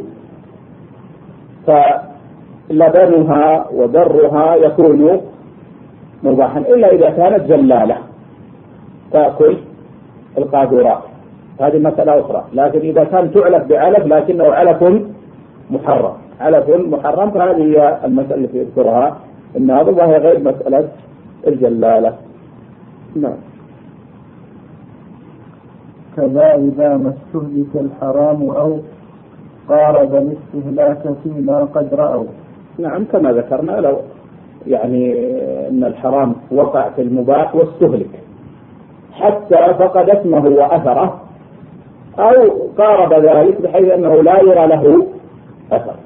فلبنها ودرها يكون مباحا إلا إذا كانت جلالة تأكل القاذورات، هذه مسألة أخرى. لكن إذا كان تعلف بعلف لكنه علف محرم فهذه هي المسألة التي يذكرها الناظم، وهي غير مسألة الجلالة. نعم. كذا إذا ما استهلك الحرام أو قارب الاستهلاك فيما قد رأوا. نعم، كما ذكرنا لو يعني أن الحرام وقع في المباح واستهلك حتى فقد اسمه وأثره، أو قارب ذلك بحيث أنه لا يرى له أثر.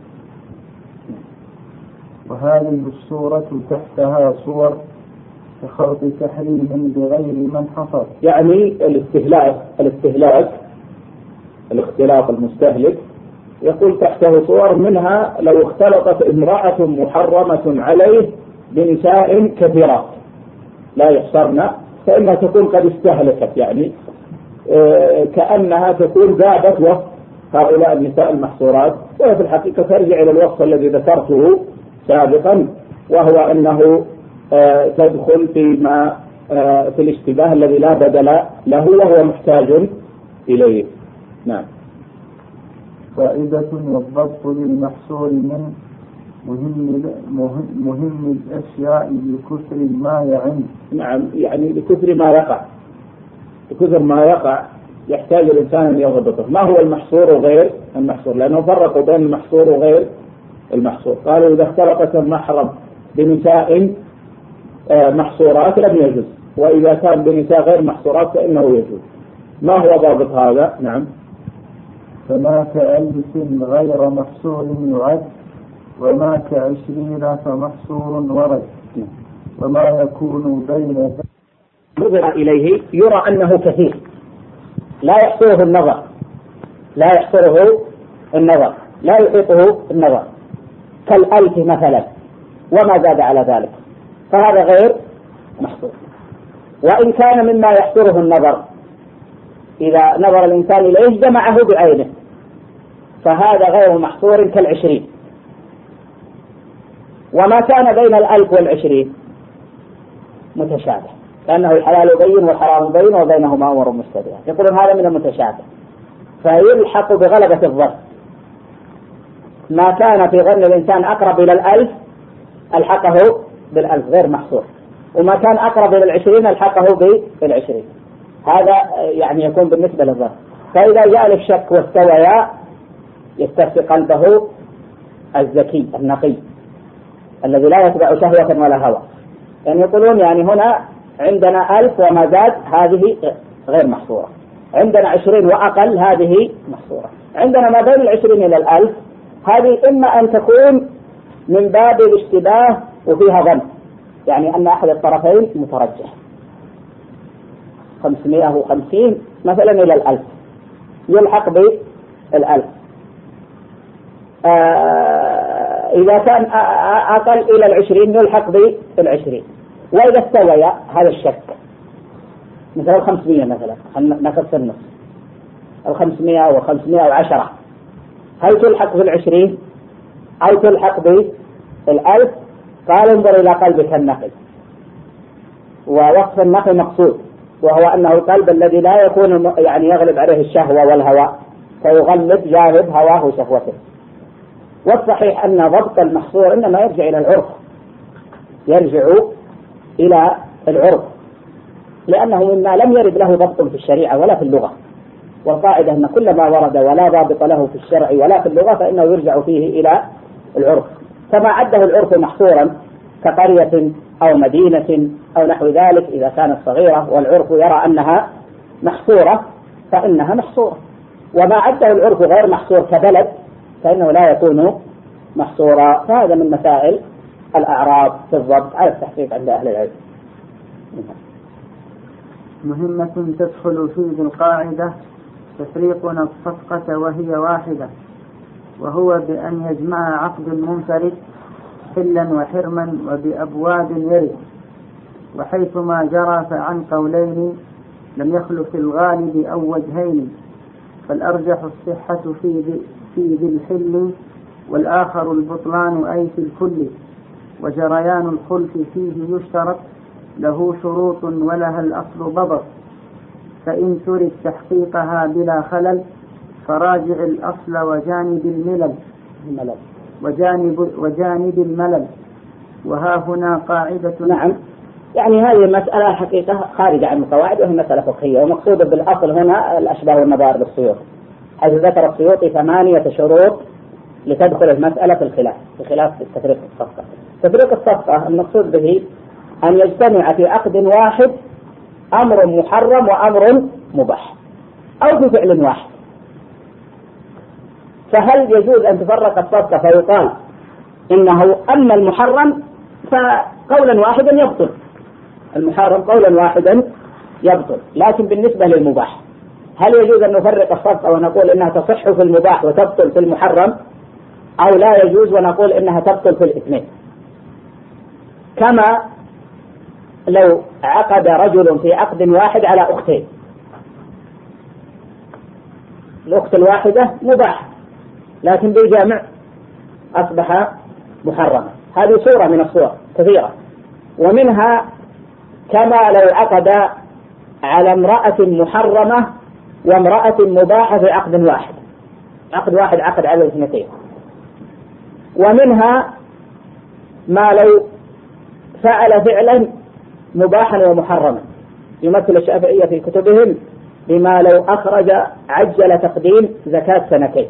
وهذه الصورة تحتها صور كخلط تحريم بغير من حصر. يعني الاستهلاك الاختلاط المستهلك يقول تحته صور، منها لو اختلطت امرأة محرمة عليه بنساء كثيرات لا يحصرن فإنها تكون قد استهلكت، يعني كأنها تكون ذابت وصف هؤلاء النساء المحصورات، وهي في الحقيقة ترجع إلى الوصف الذي ذكرته سابقا، وهو أنه تدخل في الاشتباه الذي لا بدل له وهو محتاج إليه. نعم. فائدة والضبط للمحصور من مهم الأشياء بكثر ما يعم. نعم، يعني بكثر ما يقع يحتاج الإنسان أن يضبطه. ما هو المحصور وغير المحصور؟ لأنه فرقوا بين المحصور وغير المحصور. قالوا إذا اختلطت المحرم بنساء محصورات لم يجوز، وإذا كان بنساء غير محصورات فإنه يجوز. ما هو ضابط هذا؟ نعم. فما كألف غير محصور يعد، وما كعشرين فمحصور ورد، وما يكون بين نظر إليه يرى أنه كثير لا يحصره النظر، لا يحيطه النظر، كالألف مثلا وما زاد على ذلك، فهذا غير محصور. وإن كان مما يحصره النظر إذا نظر الإنسان إليه جمعه بعينه فهذا غير محصور كال20. وما كان بين 1000 وال20 متشابه، لأنه الحلال بين والحرام بين وبينهما أمور مشتبهة، يقولون هذا من المتشابه فيلحق بغلبة الظن. ما كان في ظن الإنسان أقرب إلى 1000 ألحقه بال1000 غير محصور، وما كان أقرب إلى 20 ألحقه بال20. هذا يعني يكون بالنسبة للظن. فإذا جاء الشك واستويا يستفتي قلبه الذكي النقي الذي لا يتبع شهوة ولا هوى. يعني يقولون يعني هنا عندنا 1000 وما زاد هذه غير محصورة، عندنا 20 وأقل هذه محصورة، عندنا ما بين 20 إلى 1000 هذه إما أن تكون من باب الاشتباه وفيها ظن، يعني أن أحد الطرفين مترجح. 550 مثلا إلى 1000 يلحق بال1000. إذا كان أقل إلى 20 يلحق بال20. وإذا استوى هذا الشك مثلا 500 مثلا نفس النص 500 و510 هل تلحق بال20 أو تلحق بال1000؟ قال انظر إلى قلبك النقي. ووصف النقي مقصود، وهو أنه القلب الذي لا يكون يعني يغلب عليه الشهوة والهوى فيغلب جانب هواه وشهوته. والصحيح أن ضبط المحصور إنما يرجع إلى العرف، يرجع إلى العرف، لأنه مما لم يرد له ضبط في الشريعة ولا في اللغة. والقاعدة أن كل ما ورد ولا ضابط له في الشرع ولا في اللغة فإنه يرجع فيه إلى العرف. فما عده العرف محصورا كقرية أو مدينة أو نحو ذلك إذا كانت صغيرة والعرف يرى أنها محصورة فإنها محصورة، وما عده العرف غير محصور كبلد فإنه لا يكون محصورا. فهذا من مسائل الأعراض في الضبط على التحقيق عند أهل العلم. مهمة تدخل في القاعدة تفريقنا الصفقة وهي واحدة، وهو بأن يجمع عقد منفرد حلا وحرما وبأبواب يرد، وحيثما جرى فعن قولين لم يخل في الغالب أو وجهين، فالأرجح الصحة في ذي الحل والآخر البطلان أي في الكل، وجريان الخلف فيه يشترط له شروط ولها الأصل ضبط، فإن ترد تحقيقها بلا خلل فراجع الأصل وجانب الملل. وها هنا قاعدة. نعم، يعني هذه المسألة حقيقة خارجة عن القواعد وهي مسألة فقهية، ومقصود بالأصل هنا الأشباه والنظائر بالسيوط، حيث ذكر السيوطي 8 شروط لتدخل المسألة في خلاف تفريق الصفقة. تفريق الصفقة المقصود به أن يجتمع في عقد واحد أمر محرم وأمر مباح أو في فعل واحد. فهل يجوز أن تفرق الصفقة فيقال إنه أما المحرم فقولا واحدا يبطل، المحرم قولا واحدا يبطل، لكن بالنسبة للمباح هل يجوز أن نفرق الصفقة ونقول إنها تصح في المباح وتبطل في المحرم، أو لا يجوز ونقول إنها تبطل في الاثنين؟ كما لو عقد رجل في عقد واحد على أختين، الأخت الواحدة مباح لكن بالجامع أصبح محرما، هذه صورة من الصور كثيرة. ومنها كما لو عقد على امرأة محرمة وامرأة مباحة في عقد واحد، عقد واحد عقد على الاثنتين. ومنها ما لو فعل فعلا مباحا ومحرما، يمثل الشافعية في كتبهم بما لو أخرج عجل تقديم زكاة سنتين،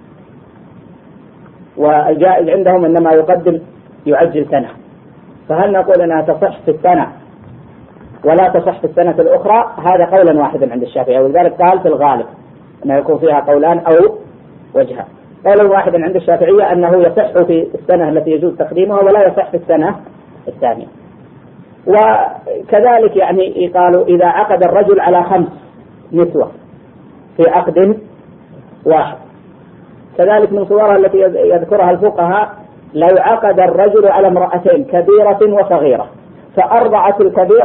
والجائز عندهم إنما يعجل سنة، فهل نقول أنها تصح في السنة ولا تصح في السنة الأخرى؟ هذا قولا واحدا عند الشافعية، ولذلك قال في الغالب أنه يكون فيها قولان أو وجهان. قولا واحدا عند الشافعية أنه يصح في السنة التي يجوز تقديمها ولا يصح في السنة الثانية. وكذلك يعني قالوا إذا عقد الرجل على 5 نسوة في عقد واحد، كذلك من صورها التي يذكرها الفقهاء لو عقد الرجل على امرأتين كبيرة وصغيرة فأرضعت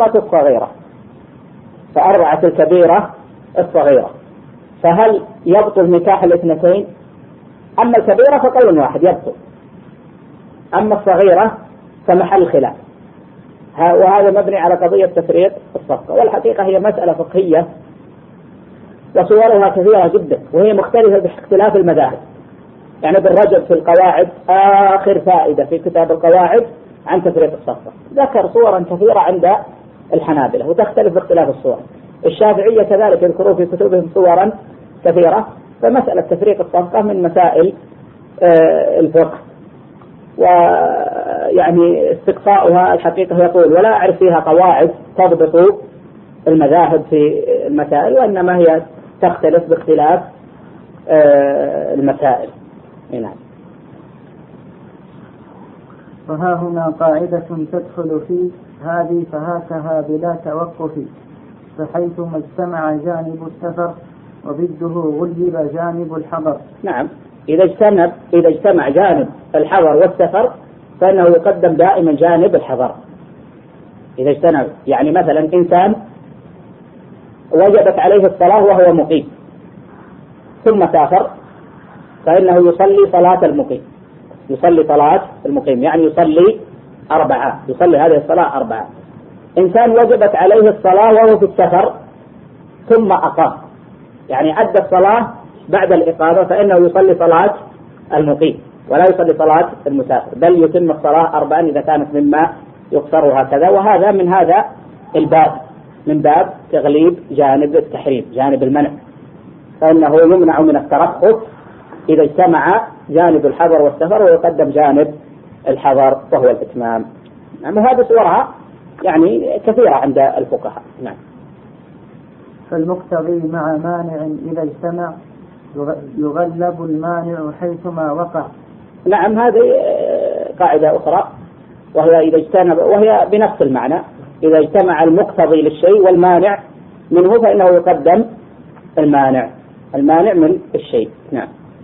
الكبيرة الصغيرة، فهل يبطل نكاح الاثنتين؟ أما الكبيرة فقول واحد يبطل، أما الصغيرة فمحل خلاف. وهذا مبني على قضية تفريق الصفقة، والحقيقة هي مسألة فقهية وصورها كثيرة جدا، وهي مختلفة باختلاف المذاهب. يعني بالرجب في القواعد آخر فائدة في كتاب القواعد عن تفريق الصفقة ذكر صورا كثيرة عند الحنابلة وتختلف باختلاف الصور. الشافعية كذلك يذكرون في كتبهم صورا كثيرة. فمسألة تفريق الصفقة من مسائل الفقه، ويعني استقصاؤها الحقيقة يطول، ولا أعرف فيها قواعد تضبط المذاهب في المسائل، وإنما هي تختلف باختلاف المسائل. نعم. وها هنا قاعدة تدخل في هذه فهاتها بلا توقف، فحيثما اجتمع جانب السفر وضده غلب جانب الحضر. نعم، إذا اجتمع جانب الحضر والسفر فإنه يقدم دائما جانب الحضر. إذا اجتمع، يعني مثلا إنسان وجبت عليه الصلاة وهو مقيم ثم سافر، فإنه يصلي صلاة المقيم، يصلي صلاة المقيم، يعني يصلي هذه الصلاة 4. إنسان وجبت عليه الصلاة وهو في السفر ثم أقام، يعني أدى الصلاة بعد الإقامة، فإنه يصلي صلاة المقيم ولا يصلي صلاة المسافر، بل يتم الصلاة 4 إذا كانت مما يقصر هكذا. وهذا من هذا الباب، من باب تغليب جانب التحريم، جانب المنع، فإنه يمنع من الترخص إذا اجتمع جانب الحضر والسفر ويقدم جانب الحضر وهو الإتمام. نعم، وهذه صورها يعني كثيرة عند الفقهاء. نعم. فالمقتضي مع مانع إذا اجتمع يغلب المانع حيثما وقع. نعم، هذه قاعدة أخرى، وهي إذا اجتمع، وهي بنفس المعنى، إذا اجتمع المقتضي للشيء والمانع منه فإنه يقدم المانع من الشيء. نعم.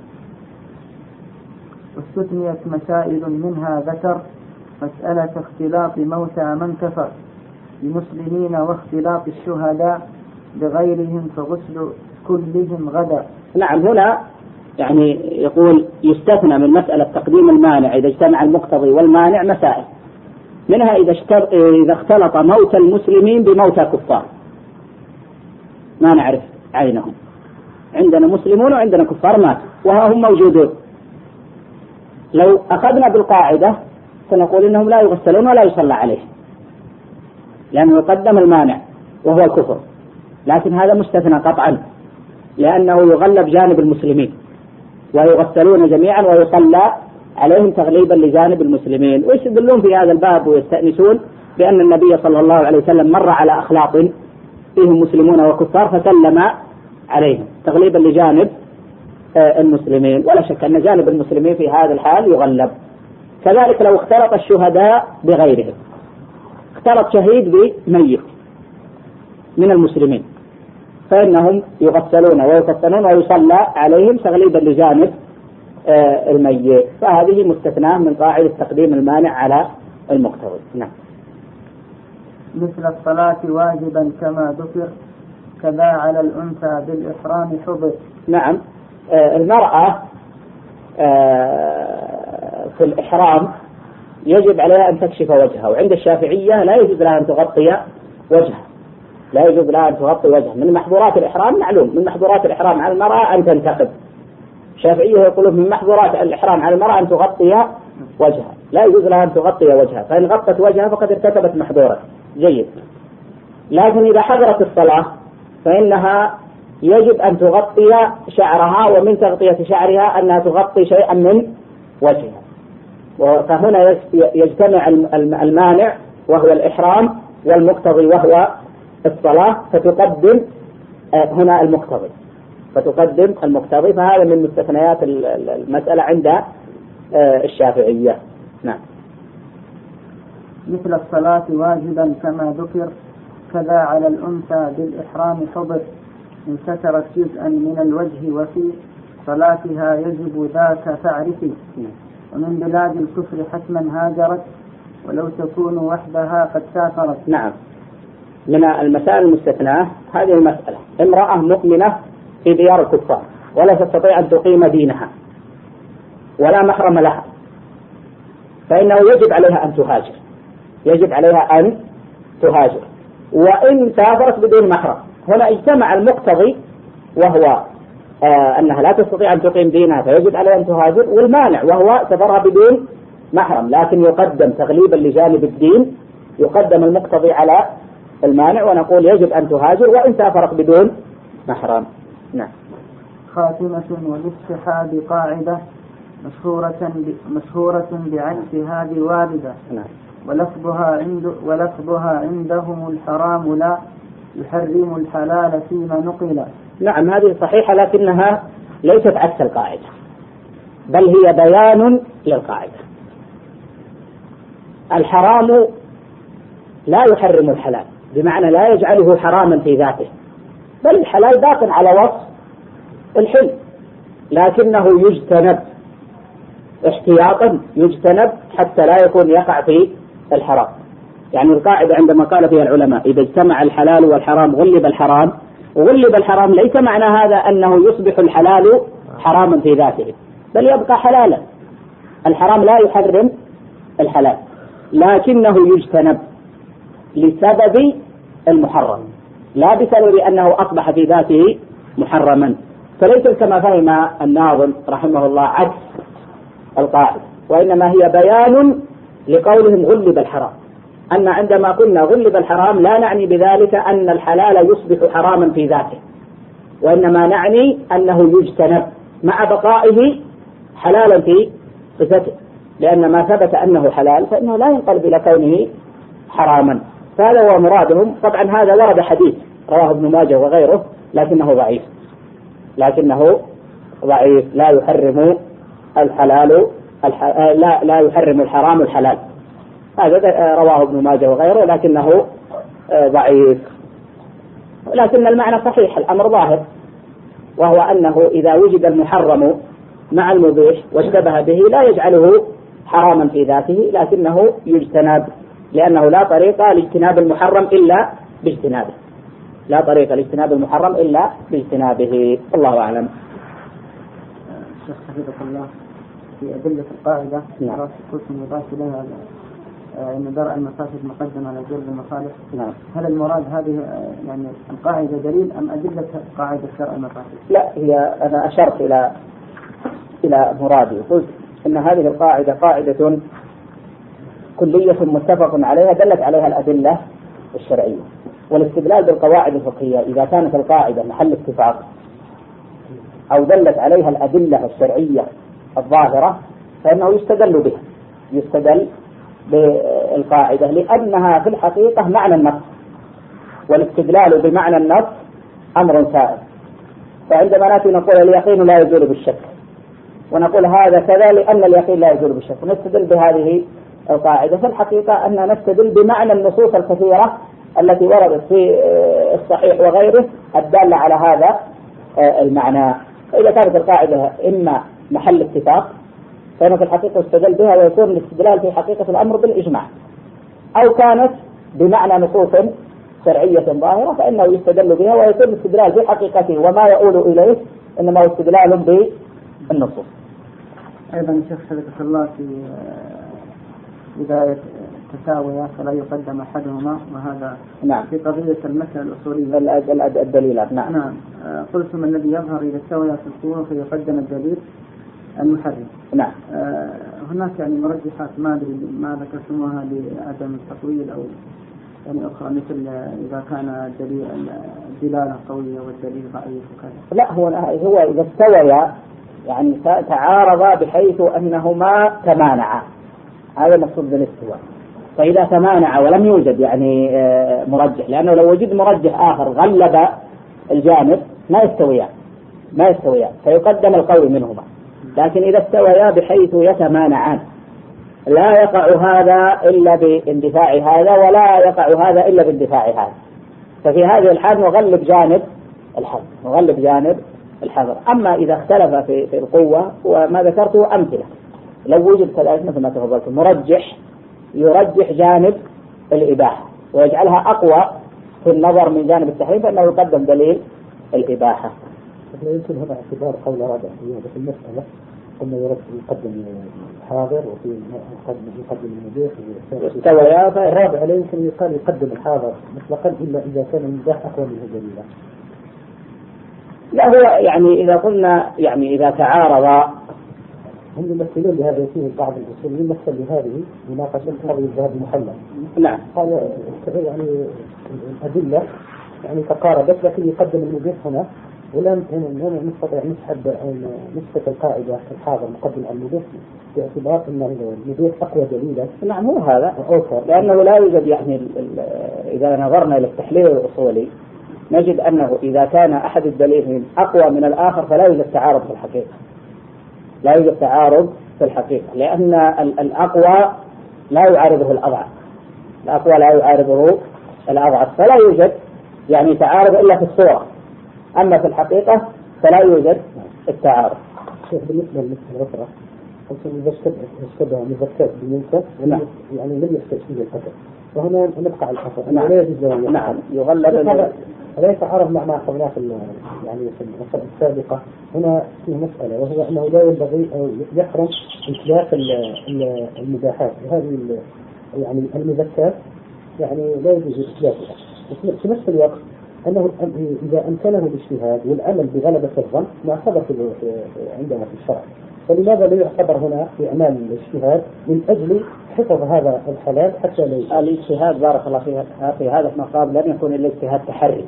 واستثنيت مسائل منها ذكر مسألة اختلاط موتى من كفر بمسلمين واختلاط الشهداء بغيرهم فغسل كلهم غدا. نعم، هنا يعني يقول يستثنى من مسألة تقديم المانع إذا اجتمع المقتضي والمانع مسائل، منها إذا اختلط موتى المسلمين بموتى كفار ما نعرف عينهم، عندنا مسلمون وعندنا كفار ماتوا وهم موجودون، لو أخذنا بالقاعدة سنقول إنهم لا يغسلون ولا يصلى عليهم لأنه يقدم المانع وهو الكفر، لكن هذا مستثنى قطعا لأنه يغلب جانب المسلمين ويغسلون جميعا ويصلى عليهم تغليبا لجانب المسلمين. ويستدلون في هذا الباب ويستأنسون بأن النبي صلى الله عليه وسلم مر على أخلاط فيهم مسلمون وكفار فسلم عليهم تغليبا لجانب المسلمين، ولا شك أن جانب المسلمين في هذا الحال يغلب. كذلك لو اختلط الشهداء بغيرهم، اختلط شهيد بميت من المسلمين فإنهم يغسلون ويكفنون ويصلى عليهم تغليبا لجانب الميت، فهذه مستثناة من قاعدة تقديم المانع على المقتضي. نعم. مثل الصلاة واجبا كما ذكر كذا على الأنثى بالإحرام حضر. نعم، المرأة في الإحرام يجب عليها أن تكشف وجهها، وعند الشافعية لا يجب لها أن تغطي وجهها، لا يجب لها أن تغطي وجهها. من محظورات الإحرام معلوم، من محظورات الإحرام على المرأة أن تنتقب. الشافعية يقولون من محظورات الإحرام على المرأة أن تغطي وجهها، لا يجوز لها أن تغطي وجهها، فإن غطت وجهها فقد ارتكبت محظورا. جيد. لكن إذا حضرت الصلاة فإنها يجب أن تغطي شعرها، ومن تغطية شعرها أنها تغطي شيئا من وجهها. فهنا يجتمع المانع وهو الإحرام والمقتضي وهو الصلاة، فتقدم هنا المقتضي، فهذا من مستثنيات المسألة عند الشافعية. نعم. مثل الصلاة واجبا كما ذكر كذا على الأنثى بالإحرام حضر إن سترت جزءا من الوجه وفي صلاتها يجب ذاك فاعرفي. ومن بلاد الكفر حتما هاجرت ولو تكون وحدها قد سافرت. نعم، من المسائل المستثناة هذه المسألة، امرأة مؤمنة في ديار الكفار ولا تستطيع أن تقيم دينها ولا محرم لها، فإنه يجب عليها أن تهاجر، وإن سافرت بدون محرم. هنا اجتمع المقتضي وهو أنها لا تستطيع أن تقيم دينها فيجب عليها أن تهاجر، والمانع وهو سفرها بدون محرم، لكن يقدم تغليبا لجانب الدين، يقدم المقتضي على المانع ونقول يجب أن تهاجر وإن سافرت بدون محرم. نعم. خاتمة والاستحاب قاعدة مشهورة بعكس هذه واردة. نعم. ولفظها عندهم الحرام لا يحرم الحلال فيما نقل. نعم، هذه صحيحة لكنها ليست عكس القاعدة، بل هي بيان للقاعدة. الحرام لا يحرم الحلال، بمعنى لا يجعله حراما في ذاته، بل الحلال باق على وصف الحل، لكنه يجتنب احتياطا، يجتنب حتى لا يكون يقع في الحرام. يعني القاعدة عندما قال فيها العلماء إذا اجتمع الحلال والحرام غلب الحرام، وغلب الحرام ليس معنى هذا أنه يصبح الحلال حراما في ذاته، بل يبقى حلالا. الحرام لا يحرم الحلال، لكنه يجتنب لسبب المحرم، لا بسبب أنه أصبح في ذاته محرما. فليس كما فهم الناظم رحمه الله عكس القاعدة، وإنما هي بيان لقولهم غلب الحرام، أن عندما قلنا غلب الحرام لا نعني بذلك أن الحلال يصبح حراما في ذاته، وإنما نعني أنه يجتنب مع بقائه حلالا في صفته، لأن ما ثبت أنه حلال فإنه لا ينقلب إلى كونه حراما. فهذا هو مرادهم. طبعا هذا ورد حديث رواه ابن ماجه وغيره لكنه ضعيف، لا يحرم الحلال لا يحرم الحرام الحلال، هذا رواه ابن ماجه وغيره لكنه ضعيف. لكن المعنى صحيح، الأمر ظاهر، وهو أنه إذا وجد المحرم مع المبيح واشتبه به لا يجعله حراما في ذاته، لكنه يجتنب، لأنه لا طريق لاجتناب المحرم إلا باجتنابه، لا طريق لاجتناب المحرم إلا باجتنابه. الله أعلم. شيخ حفظك الله، في أدلة القاعدة قلت يضاف إليها أن درء المفاسد مقدم على جلب المصالح. نعم. هل المراد هذه يعني القاعدة دليل أم أدلة قاعدة درء المفاسد؟ لا، هي أنا أشرت إلى مرادي، قلت أن هذه القاعدة قاعدة كلية متفق عليها دلت عليها الأدلة الشرعية، والاستدلال بالقواعد الفقهية إذا كانت القاعدة محل اتفاق أو دلت عليها الأدلة الشرعية الظاهرة فإنه يستدل بالقاعدة، لأنها في الحقيقة معنى النص، والاستدلال بمعنى النص أمر سائر. فعندما نأتي نقول اليقين لا يزول بالشك، ونقول هذا كذا لأن اليقين لا يزول بالشك، ونستدل بهذه القاعدة، في الحقيقة أن نستدل بمعنى النصوص الكثيرة التي وردت في الصحيح وغيره الدالة على هذا المعنى. فإذا كانت القاعدة إما محل اتفاق فإنه في الحقيقة يستدل بها ويكون الاستدلال في حقيقة الأمر بالإجماع، أو كانت بمعنى نصوص شرعية ظاهرة فإنه يستدل بها ويكون الاستدلال في حقيقته وما يؤول إليه إنما هو استدلال بالنصوص. أيضا شيخ حفظك الله، في إذا تساوي فلا يقدم أحدهما، وهذا نعم. في قضية المسألة الأصولية الدليلات. نعم. قلتم الذي يظهر إذا استوى في القوة فيقدم الدليل المحرم. نعم. هناك يعني مرجحات ما أدري ما ذكرتموها لعدم التطويل أو يعني أخرى، مثل إذا كان الدلالة قوية والدليل ضعيف وكذا. لا، هو إذا استوى يعني تعارضا بحيث أنهما تمانعا، هذا المقصود بالاستواء. فإذا تمانع ولم يوجد يعني مرجح، لأنه لو وجد مرجح آخر غلب الجانب ما يستويان فيقدم القوي منهما. لكن إذا استويا بحيث يتمانعان لا يقع هذا إلا باندفاع هذا ولا يقع هذا إلا باندفاع هذا، ففي هذه الحال نغلب جانب الحظر. أما إذا اختلف في القوة وما ذكرته أمثلة، لو وجد كذلك مثل ما تفضلت مرجح يرجح جانب الإباحة ويجعلها أقوى في النظر من جانب التحريم فإنه يقدم دليل الإباحة. يمكن هذا اعتبار قول رابع في المسألة، قلنا يقدم الحاضر وفي يقدم المبيح استويا. الرابع لا يمكن يقدم الحاضر مطلقا إلا إذا كان المباح أقوى منه دليلا. لا، هو يعني إذا قلنا يعني إذا تعارض هم يمثلون لهذا فيه بعض الأصوليين مثل لهذه مناقشة قضية الذهب المحلل. نعم. قال يعني الأدلة يعني تقاربت لكن يقدم المبيح هنا، ولم نستطيع نسحب نسبة القاعدة الحاضر مقدم على المبيح باعتبار أن المبيح أقوى دليلا. نعم، هو هذا لأنه لا يوجد يعني إذا نظرنا إلى التحليل الأصولي نجد أنه إذا كان أحد الدليلين أقوى من الآخر فلا يوجد تعارض في الحقيقة، لأن الأقوى لا يعارضه الأضعف، الأقوى لا يعارضه الأضعف، فلا يوجد يعني تعارض إلا في الصورة، أما في الحقيقة فلا يوجد التعارض. بالنسبة للمسألة الأخرى إذا اشتبه مذكر بمنكر يعني لم يحتاج فيه القتل، وهنا نبقى على القتل. نعم. لا يجوز له. نعم يغلب. هذا يتعارض مع ما قلناه يعني في المسألة السابقة. هنا في مسألة وهو أنه لا ينبغي أو يحرم إتلاف المباحات، وهذه يعني المذكرات يعني لا يجوز إتلافها. في نفس الوقت أنه إذا أمكنه الاجتهاد والعمل بغلبة الظن معتبر عندنا في الشرع، فلماذا لا يعتبر هنا في أعمال الاجتهاد من أجل حفظ هذا الحلال حتى لا الاجتهاد بارك الله في هذا المقام لن يكون الاجتهاد تحري.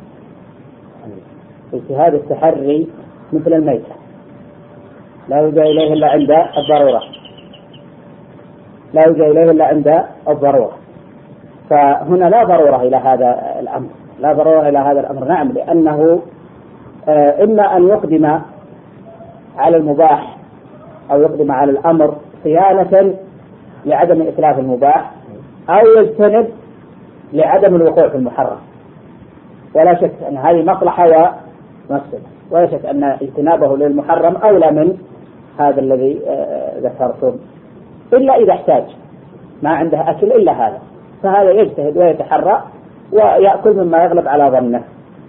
اجتهاد التحري مثل الميتة لا يلجأ إليه إلا عند الضرورة، لا يلجأ إليه إلا عند الضرورة، فهنا لا ضرورة إلى هذا الأمر، لا ضرورة إلى هذا الأمر. نعم، لأنه إما أن يقدم على المباح أو يقدم على الأمر صيانة لعدم إتلاف المباح، أو يجتنب لعدم الوقوع في المحرم، ولا شك أن هذه مصلحة ومفسدة، ولا شك أن اجتنابه للمحرم أولى من هذا الذي ذكرتم، إلا إذا احتاج ما عنده أكل إلا هذا، فهذا يجتهد ويتحرى ويأكل مما يغلب على ظنه.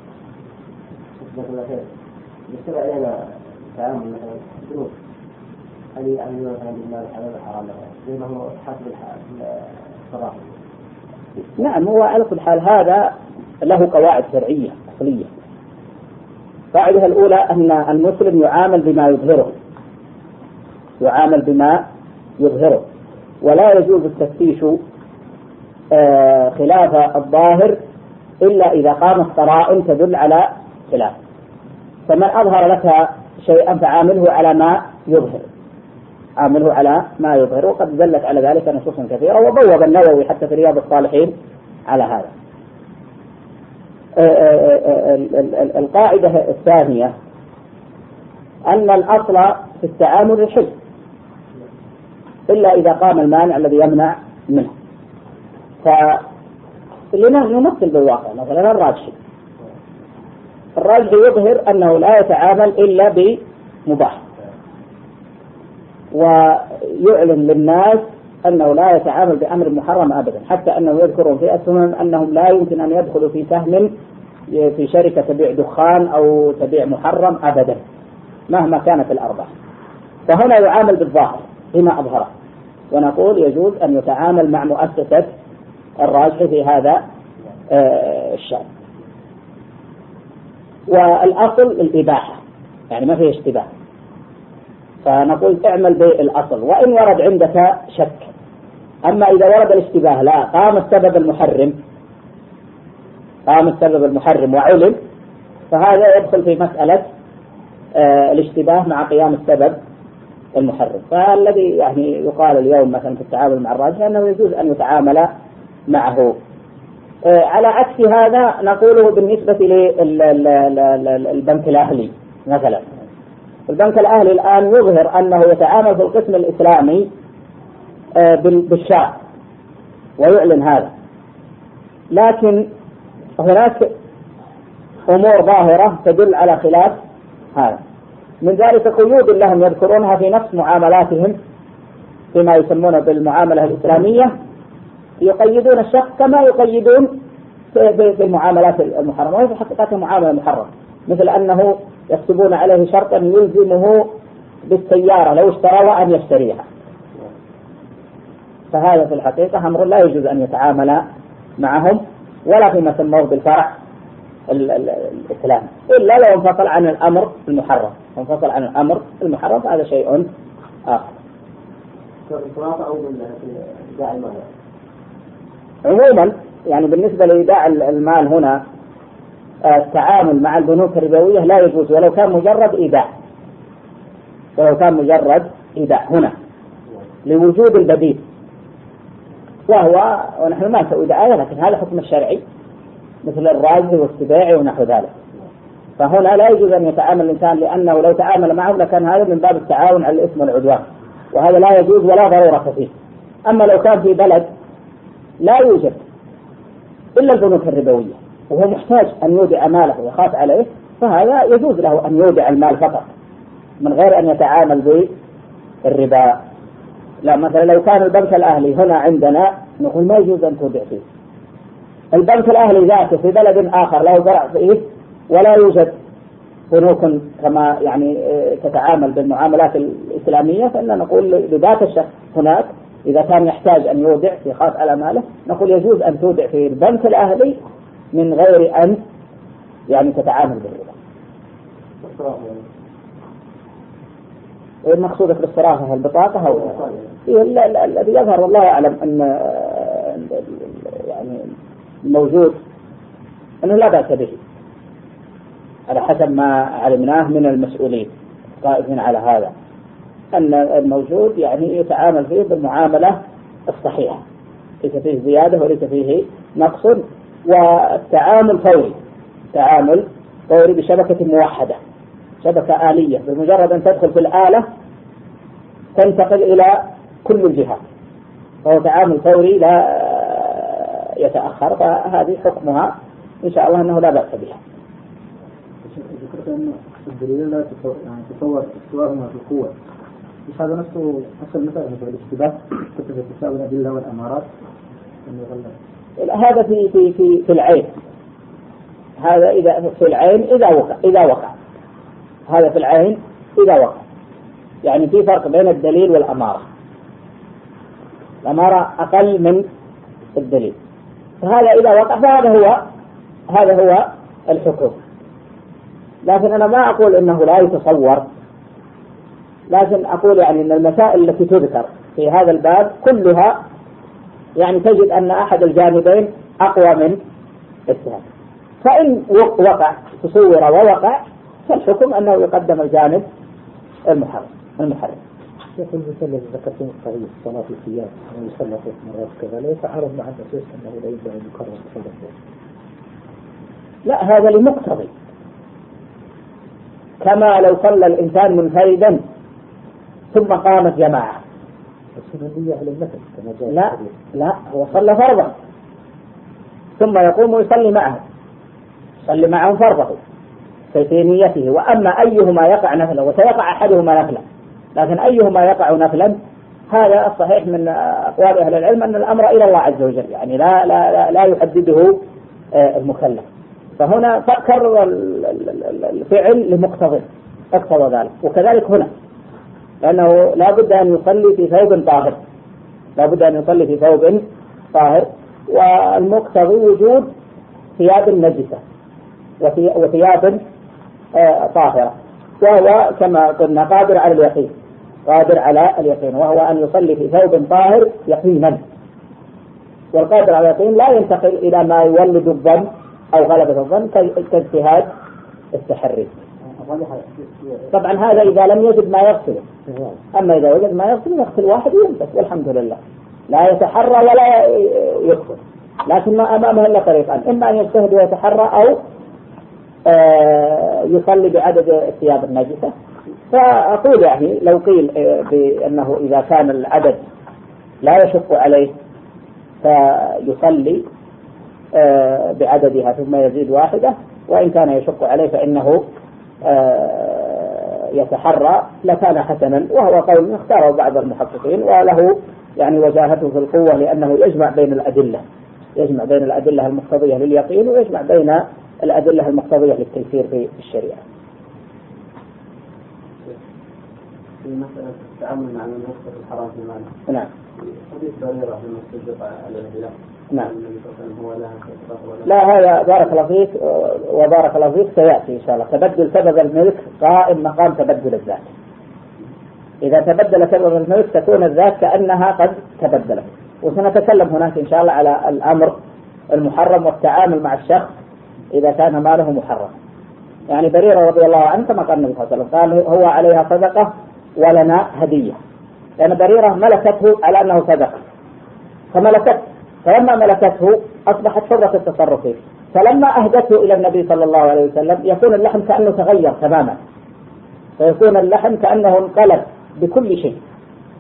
بالنسبة إلينا تعامل مثلا الفلوس، هل يعني مثلا بالمال الحلال والحرام زي ما هو حسب الصراحة؟ نعم، هو على كل حال هذا له قواعد شرعية أصلية. القاعدة الأولى أن المسلم يعامل بما يظهره، يعامل بما يظهره، ولا يجوز التفتيش خلاف الظاهر إلا إذا قامت قرائن تدل على خلاف. فمن أظهر لك شيئا فعامله على ما يظهر، عامله على ما يظهر، وقد دلت على ذلك نصوص كثيرة، وبوب النووي حتى في رياض الصالحين على هذا. القاعدة الثانية أن الأصل في التعامل الحل إلا إذا قام المانع الذي يمنع منه. فلنمثل بالواقع، مثلا الراجح يظهر أنه لا يتعامل إلا بمباح، ويعلن للناس أنه لا يتعامل بأمر محرم أبدا، حتى أنه يذكرون في أسهم أنهم لا يمكن أن يدخلوا في سهم في شركة تبيع دخان أو تبيع محرم أبدا مهما كانت الأرباح. فهنا يعامل بالظاهر بما أظهره، ونقول يجوز أن يتعامل مع مؤسسة الراجح في هذا الشأن. والأصل الإباحة، يعني ما فيه اشتباه، فنقول اعمل بالأصل، وإن ورد عندك شك. أما إذا ورد الاشتباه لا قام السبب المحرم وعلم، فهذا يدخل في مسألة الاشتباه مع قيام السبب المحرم. فالذي يعني يقال اليوم مثلا في التعامل مع الراجح أنه يجوز أن يتعامل معه. على عكس هذا نقوله بالنسبة للبنك الأهلي مثلا. البنك الأهلي الآن يظهر أنه يتعامل في القسم الإسلامي بالشرع ويعلن هذا، لكن هناك أمور ظاهرة تدل على خلاف هذا. من ذلك قيود لهم يذكرونها في نفس معاملاتهم فيما يسمونه بالمعاملة الإسلامية، يقيدون الشخص كما يقيدون في المعاملات المحرمة، وهي في حقيقة معاملة محرمة، مثل أنه يكتبون عليه شرطا يلزمه بالسيارة لو اشترى أن يشتريها. فهذا في الحقيقة أمر لا يجوز أن يتعامل معهم ولا فيما سموه بالفرع الإسلام، إلا لو انفصل عن الأمر المحرم. انفصل عن الأمر المحرم هذا شيء آخر. عموما يعني بالنسبة لإيداع المال هنا التعامل مع البنوك الربوية لا يجوز ولو كان مجرد إيداع، هنا لوجود البديل، وهو ونحن ما نسوي دعاية، لكن هذا حكم الشرعي مثل الرازي والسباعي ونحو ذلك. فهنا لا يجوز أن يتعامل الإنسان، لأنه لو تعامل معه لكان هذا من باب التعاون على الإثم والعدوان، وهذا لا يجوز ولا ضرورة فيه. أما لو كان في بلد لا يوجد إلا البنوك الربوية وهو محتاج أن يودع ماله ويخاف عليه، فهذا يجوز له أن يودع المال فقط من غير أن يتعامل بالربا. لا، مثلا لو كان البنك الأهلي هنا عندنا نقول ما يجوز أن تودع فيه. البنك الأهلي ذاته في بلد آخر له زرع فيه ولا يوجد بنوك كما يعني تتعامل بالمعاملات الإسلامية، فإن نقول لذات الشخص هناك إذا كان يحتاج أن يودع في خاص على ماله نقول يجوز أن تودع في البنك الأهلي من غير أن يعني تتعامل بالربا. المقصود في الصراحة البطاقة أو الذي يظهر والله أعلم أن يعني موجود أنه لا بأس به على حسب ما علمناه من المسؤولين قائمين على هذا، أن الموجود يعني يتعامل فيه بالمعاملة الصحيحة، ليس فيه زيادة وليس فيه نقص، والتعامل فوري، تعامل فوري بشبكة موحدة، شبكة آلية، بمجرد أن تدخل في الآلة تنتقل إلى كل الجهات، فهو تعامل فوري لا يتأخر، فهذه حكمها إن شاء الله أنه لا بأس بها. ذكرت أن الدليل لا تتصور استواهما في القوة، مش هذا نفسه نفس المثال مثل الاشتباه كتب تساوي الأدلة والأمارات؟ هذا في العين، هذا إذا في العين إذا وقع هذا في العين إذا وقع، يعني في فرق بين الدليل والأمارة. الأمارة أقل من الدليل، فهذا إذا وقع فهذا هو الحكم. لكن أنا ما أقول إنه لا يتصور، لكن أقول يعني أن المسائل التي تذكر في هذا الباب كلها يعني تجد أن أحد الجانبين أقوى من الثاني، فإن وقع تصور ووقع فالحكم أنه يقدم الجانب المحرم. شيخ المثال الذي ذكرتم الصحيح صلاة القيام ويصلى 3 مرات كذا لا يتعارض مع الأساس أنه لا ينبغي أن يكرر صلاة؟ لا، هذا لمقتضي، كما لو صلى الإنسان منفردا ثم قامت جماعة. السنة على المثل كما جاء. لا هو صلى فرضا ثم يقوم ويصلي معهم، يصلي معهم فرضه في نيته. وأما أيهما يقع نفلا، وسيقع أحدهما نفلا، لكن أيهما يقع نفلا هذا الصحيح من أقوال أهل العلم أن الأمر إلى الله عز وجل، يعني لا يحدده المكلف. فهنا كرر الفعل لمقتضى اقتضى ذلك، وكذلك هنا لأنه لا بد أن يصلي في ثوب طاهر، لا بد أن يصلي في ثوب طاهر، والمقتضي وجود ثياب نجسة وثياب طاهرة، وهو كما قلنا قادر على اليقين، وهو أن يصلي في ثوب طاهر يقينا. والقادر على اليقين لا ينتقل إلى ما يولد الظن أو غلبة الظن كاجتهاد التحري. طبعا هذا إذا لم يجد ما يغسله، أما إذا وجد ما يغسله يغسل واحد وينبت والحمد لله، لا يتحرى ولا يغسل، لكن ما أمامه إلا طريقان، إما أن يجتهد ويتحرى أو يصلي بعدد الثياب النجسة. فأقول يعني لو قيل بأنه إذا كان العدد لا يشق عليه فيصلي بعددها ثم يزيد واحدة، وإن كان يشق عليه فإنه يتحرى لكان حسنا، وهو قول اختاره بعض المحققين وله يعني وجاهته في القوة، لأنه يجمع بين الأدلة المقتضية لليقين ويجمع بين الأدلة المقتضية للتيسير في الشريعة. في مسألة التعامل مع المسجد الحرام في المعنى. نعم. حديث بريرة في المسجد على الهلال. نعم. لا هذا بارك الله فيك وبارك الله فيك سيأتي إن شاء الله. تبدل سبب الملك قائم مقام تبدل الذات. إذا تبدل سبب الملك تكون الذات كأنها قد تبدلت. وسنتكلم هناك إن شاء الله على الأمر المحرم والتعامل مع الشخص إذا كان ماله محرم. يعني بريرة رضي الله عنه كما قال النبي صلى الله عليه وسلم قال هو عليها صدقة ولنا هدية، لأن بريرة ملكته على أنه صدقة فملكته، فلما ملكته أصبحت حرة التصرف فيه، فلما أهدته إلى النبي صلى الله عليه وسلم يكون اللحم كأنه تغير تماما، فيكون اللحم كأنه انقلب بكل شيء،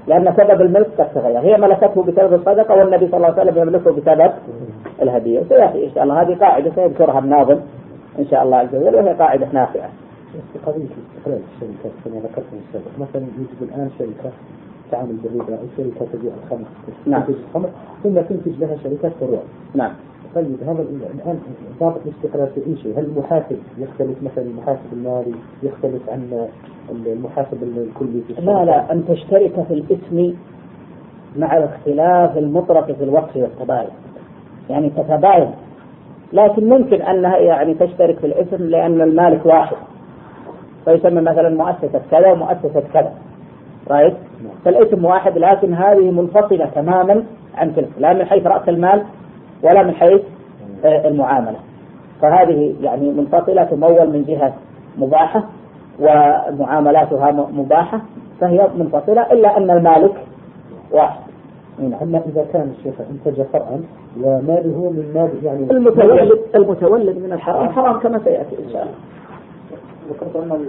لأن سبب الملك قد تغير، هي ملكته بسبب الصدقة والنبي صلى الله عليه وسلم يملكه بسبب الهدية. سيأتي إن شاء الله هذه قاعدة سيذكرها الناظم إن شاء الله عز وجل، وهي قاعدة نافعة. في قضية استقلال الشركات كما ذكرت من السابق، مثلا يوجد الآن شركة تعمل بالربا أو شركة تبيع الخمر، نعم، تنتج الخمر ثم تنتج لها شركات فروع. نعم. طيب هذا الآن ضابط الاستقلال في أي شيء، هل المحاسب يختلف مثلا المحاسب المالي يختلف عن المحاسب الكلي في الشركة؟ لا، أن تشترك في الاسم مع الاختلاف المطلق في الوقت والتباين، يعني تتباين، لكن ممكن أنها يعني تشترك في الاسم لأن المالك واحد، فيسمى مثلا مؤسسة كذا ومؤسسة كذا، رايت؟ فالاسم واحد لكن هذه منفصلة تماما عن تلك، لا من حيث رأس المال ولا من حيث المعاملة، فهذه يعني منفصلة، تمول من جهة مباحة ومعاملاتها مباحة، فهي منفصلة إلا أن المالك واحد. أما إذا كان الشيخ انتج فرعا وماله من مال يعني المتولد من الحرام حرام كما سيأتي إن شاء الله. ذكرت أن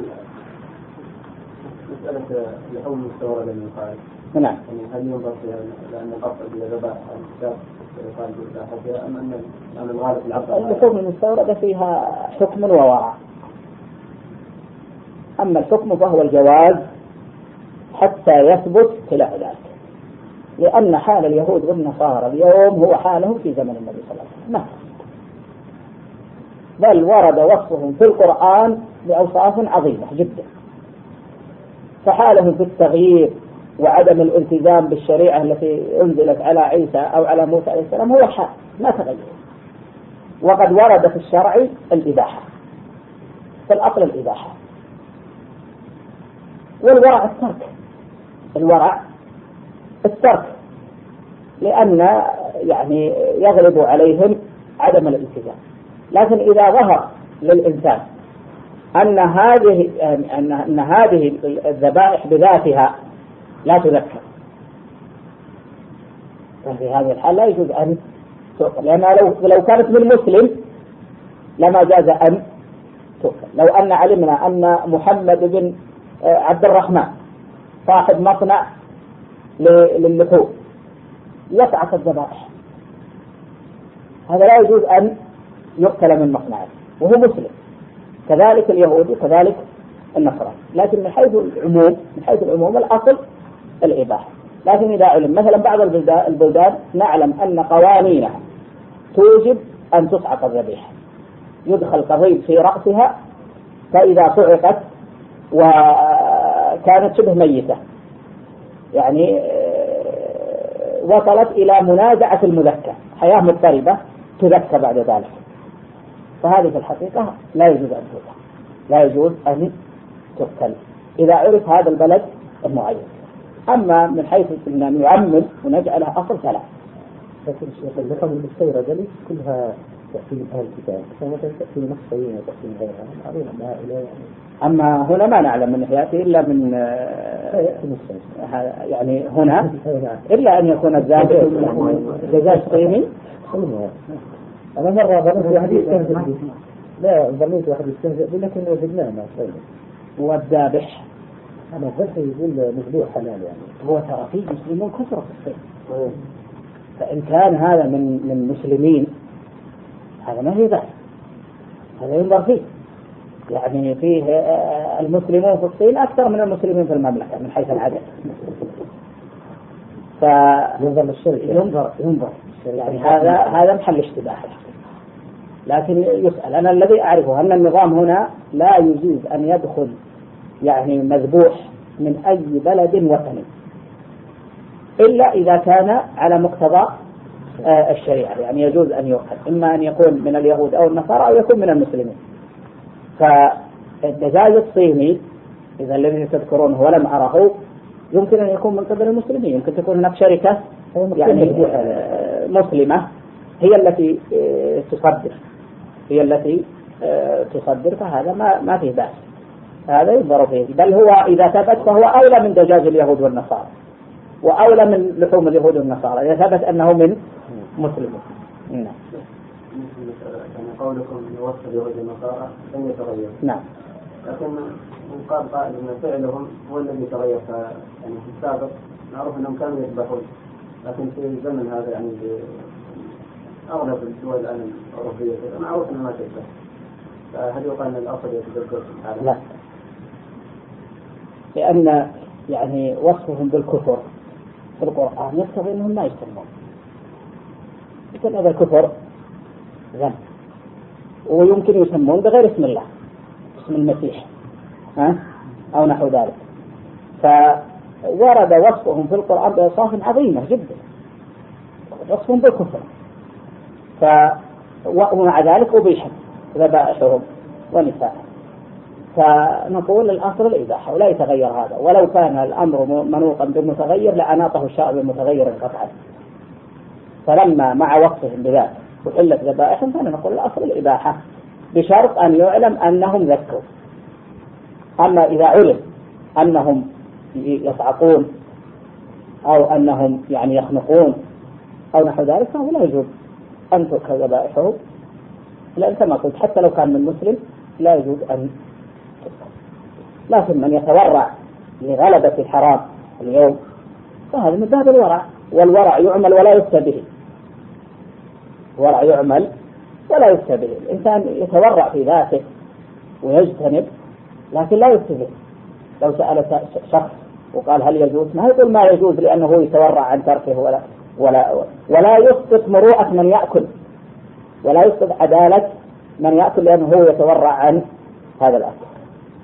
مسألة لحوم مستوردة من الخارج. نعم. يعني هل ينظر فيها لأن القطع بالذبائح الكتاب قال بالذبائح أم أن الغالب العقل؟ اللحوم المستوردة فيها حكم وورع. أما الحكم فهو الجواز حتى يثبت خلاف ذلك، لأن حال اليهود والنصارى اليوم هو حالهم في زمن النبي صلى الله عليه وسلم، بل ورد وصفهم في القرآن بأوصاف عظيمة جدا، فحالهم في التغيير وعدم الالتزام بالشريعة التي أنزلت على عيسى أو على موسى عليه السلام هو الحال ما تغير، وقد ورد في الشرع الإباحة، في الأصل الإباحة، والورع الترك، الورع الترك، لأن يعني يغلب عليهم عدم الالتزام. لكن إذا ظهر للإنسان أن هذه الذبائح بذاتها لا تذكر، ففي هذه الحال لا يجوز أن تؤكل، لأن لو كانت من مسلم لما جاز أن تؤكل. لو أن علمنا أن محمد بن عبد الرحمن صاحب مصنع للحوم يسعى الذبائح، هذا لا يجوز أن يؤكل من مصنعه وهو مسلم، كذلك اليهودي كذلك النصراني. لكن من حيث العموم الأصل الإباحة. لكن إذا علم مثلا بعض البلدان نعلم أن قوانينها توجب أن تصعق الذبيحة، يدخل قضيب في رأسها، فإذا صعقت وكانت شبه ميتة يعني وصلت إلى منازعة المذكى، حياة مضطربة تذكى بعد ذلك، فهذه في الحقيقة لا يجوز أن تؤكل، لا يجوز أن تؤكل إذا عرف هذا البلد المعين. أما من حيث أن نعمم ونجعلها أصل فلا. لكن اللحم المستوردة كلها تأتي من أهل الكتاب، فمثلا تأتي من نصرين وتأتي من غيرها، معروف أن هؤلاء أما هنا ما نعلم من يأتي إلا من يعني هنا إلا أن يكون الذابح جزاج صيني. أنا مرة ظنيت واحد يستهزئ، لا ظنيت واحد يستهزئ لكن وجدناه ما شيء. والذابح أنا الذبح يقول مذبوح حلال يعني. هو ترى فيه مسلمون كثرة في الصين، فإن كان هذا من مسلمين هذا ما هي ذبح، هذا ينظر فيه، يعني فيه المسلمون في الصين أكثر من المسلمين في المملكة من حيث العدد، ينظر للشركة ينظر يعني هذا محل اشتباه. لكن يسأل، أنا الذي أعرفه أن النظام هنا لا يجوز أن يدخل يعني مذبوح من أي بلد وطني إلا إذا كان على مقتضى الشريعة، يعني يجوز أن يؤكل، إما أن يكون من اليهود أو النصارى أو يكون من المسلمين. فالدجاج الصيني إذا الذي تذكرونه ولم أره يمكن أن يكون من قبل المسلمين، يمكن تكون هناك شركة يعني مسلمة هي التي تصدر، فهذا ما فيه بأس، هذا ينظر فيه، بل هو إذا ثبت فهو أولى من دجاج اليهود والنصارى وأولى من لحوم اليهود والنصارى إذا ثبت أنه من مسلمين. نعم. قولكم يوصل اليهود والنصارى لن يتغير. نعم. لكن من قال قائل أن فعلهم هو الذي تغير، يعني في السابق معروف أنهم كانوا يذبحون، لكن في الزمن هذا يعني أغلب الدول الآن الأوروبية معروف أنها ما تذبح، فهل يقال أن الأصل يتذكر؟ لا، لأن يعني وصفهم بالكفر في القرآن يقتضي أنهم ما يسمون، لكن هذا الكفر ذنب، ويمكن يسمون بغير اسم الله، اسم المسيح أو نحو ذلك. فورد وصفهم في القرآن بأوصاف عظيمة جدا، وصفهم بالكفر، ومع ذلك أبيحت ذبائحهم ونساءهم. فنقول الأصل الإباحة ولا يتغير هذا، ولو كان الأمر منوطا بالمتغير لأناطه الشرع بالمتغير قطعا. فلما مع وصفهم بذلك وحلت ذبائحهم فنقول الأصل الإباحة بشرط أن يعلم أنهم ذكوا. أما إذا علم أنهم يصعقون أو أنهم يعني يخنقون أو نحو ذلك فهو لا يجوز أن تؤكل ذبائحه، لأن كما قلت حتى لو كان من مسلم لا يجوز أن تؤكل. لكن من يتورع لغلبة الحرام اليوم فهذا من باب الورع، والورع يعمل ولا يفتى به، الورع يعمل ولا يفتى به. الإنسان يتورع في ذاته ويجتنب لكن لا يفتى به. لو سأل شخص وقال هل يجوز، ما يقول ما يجوز لأنه يتورع عن تركه ولا يسقط مروءة من يأكل، ولا يسقط عدالة من يأكل لأنه هو يتورع عن هذا الأكل.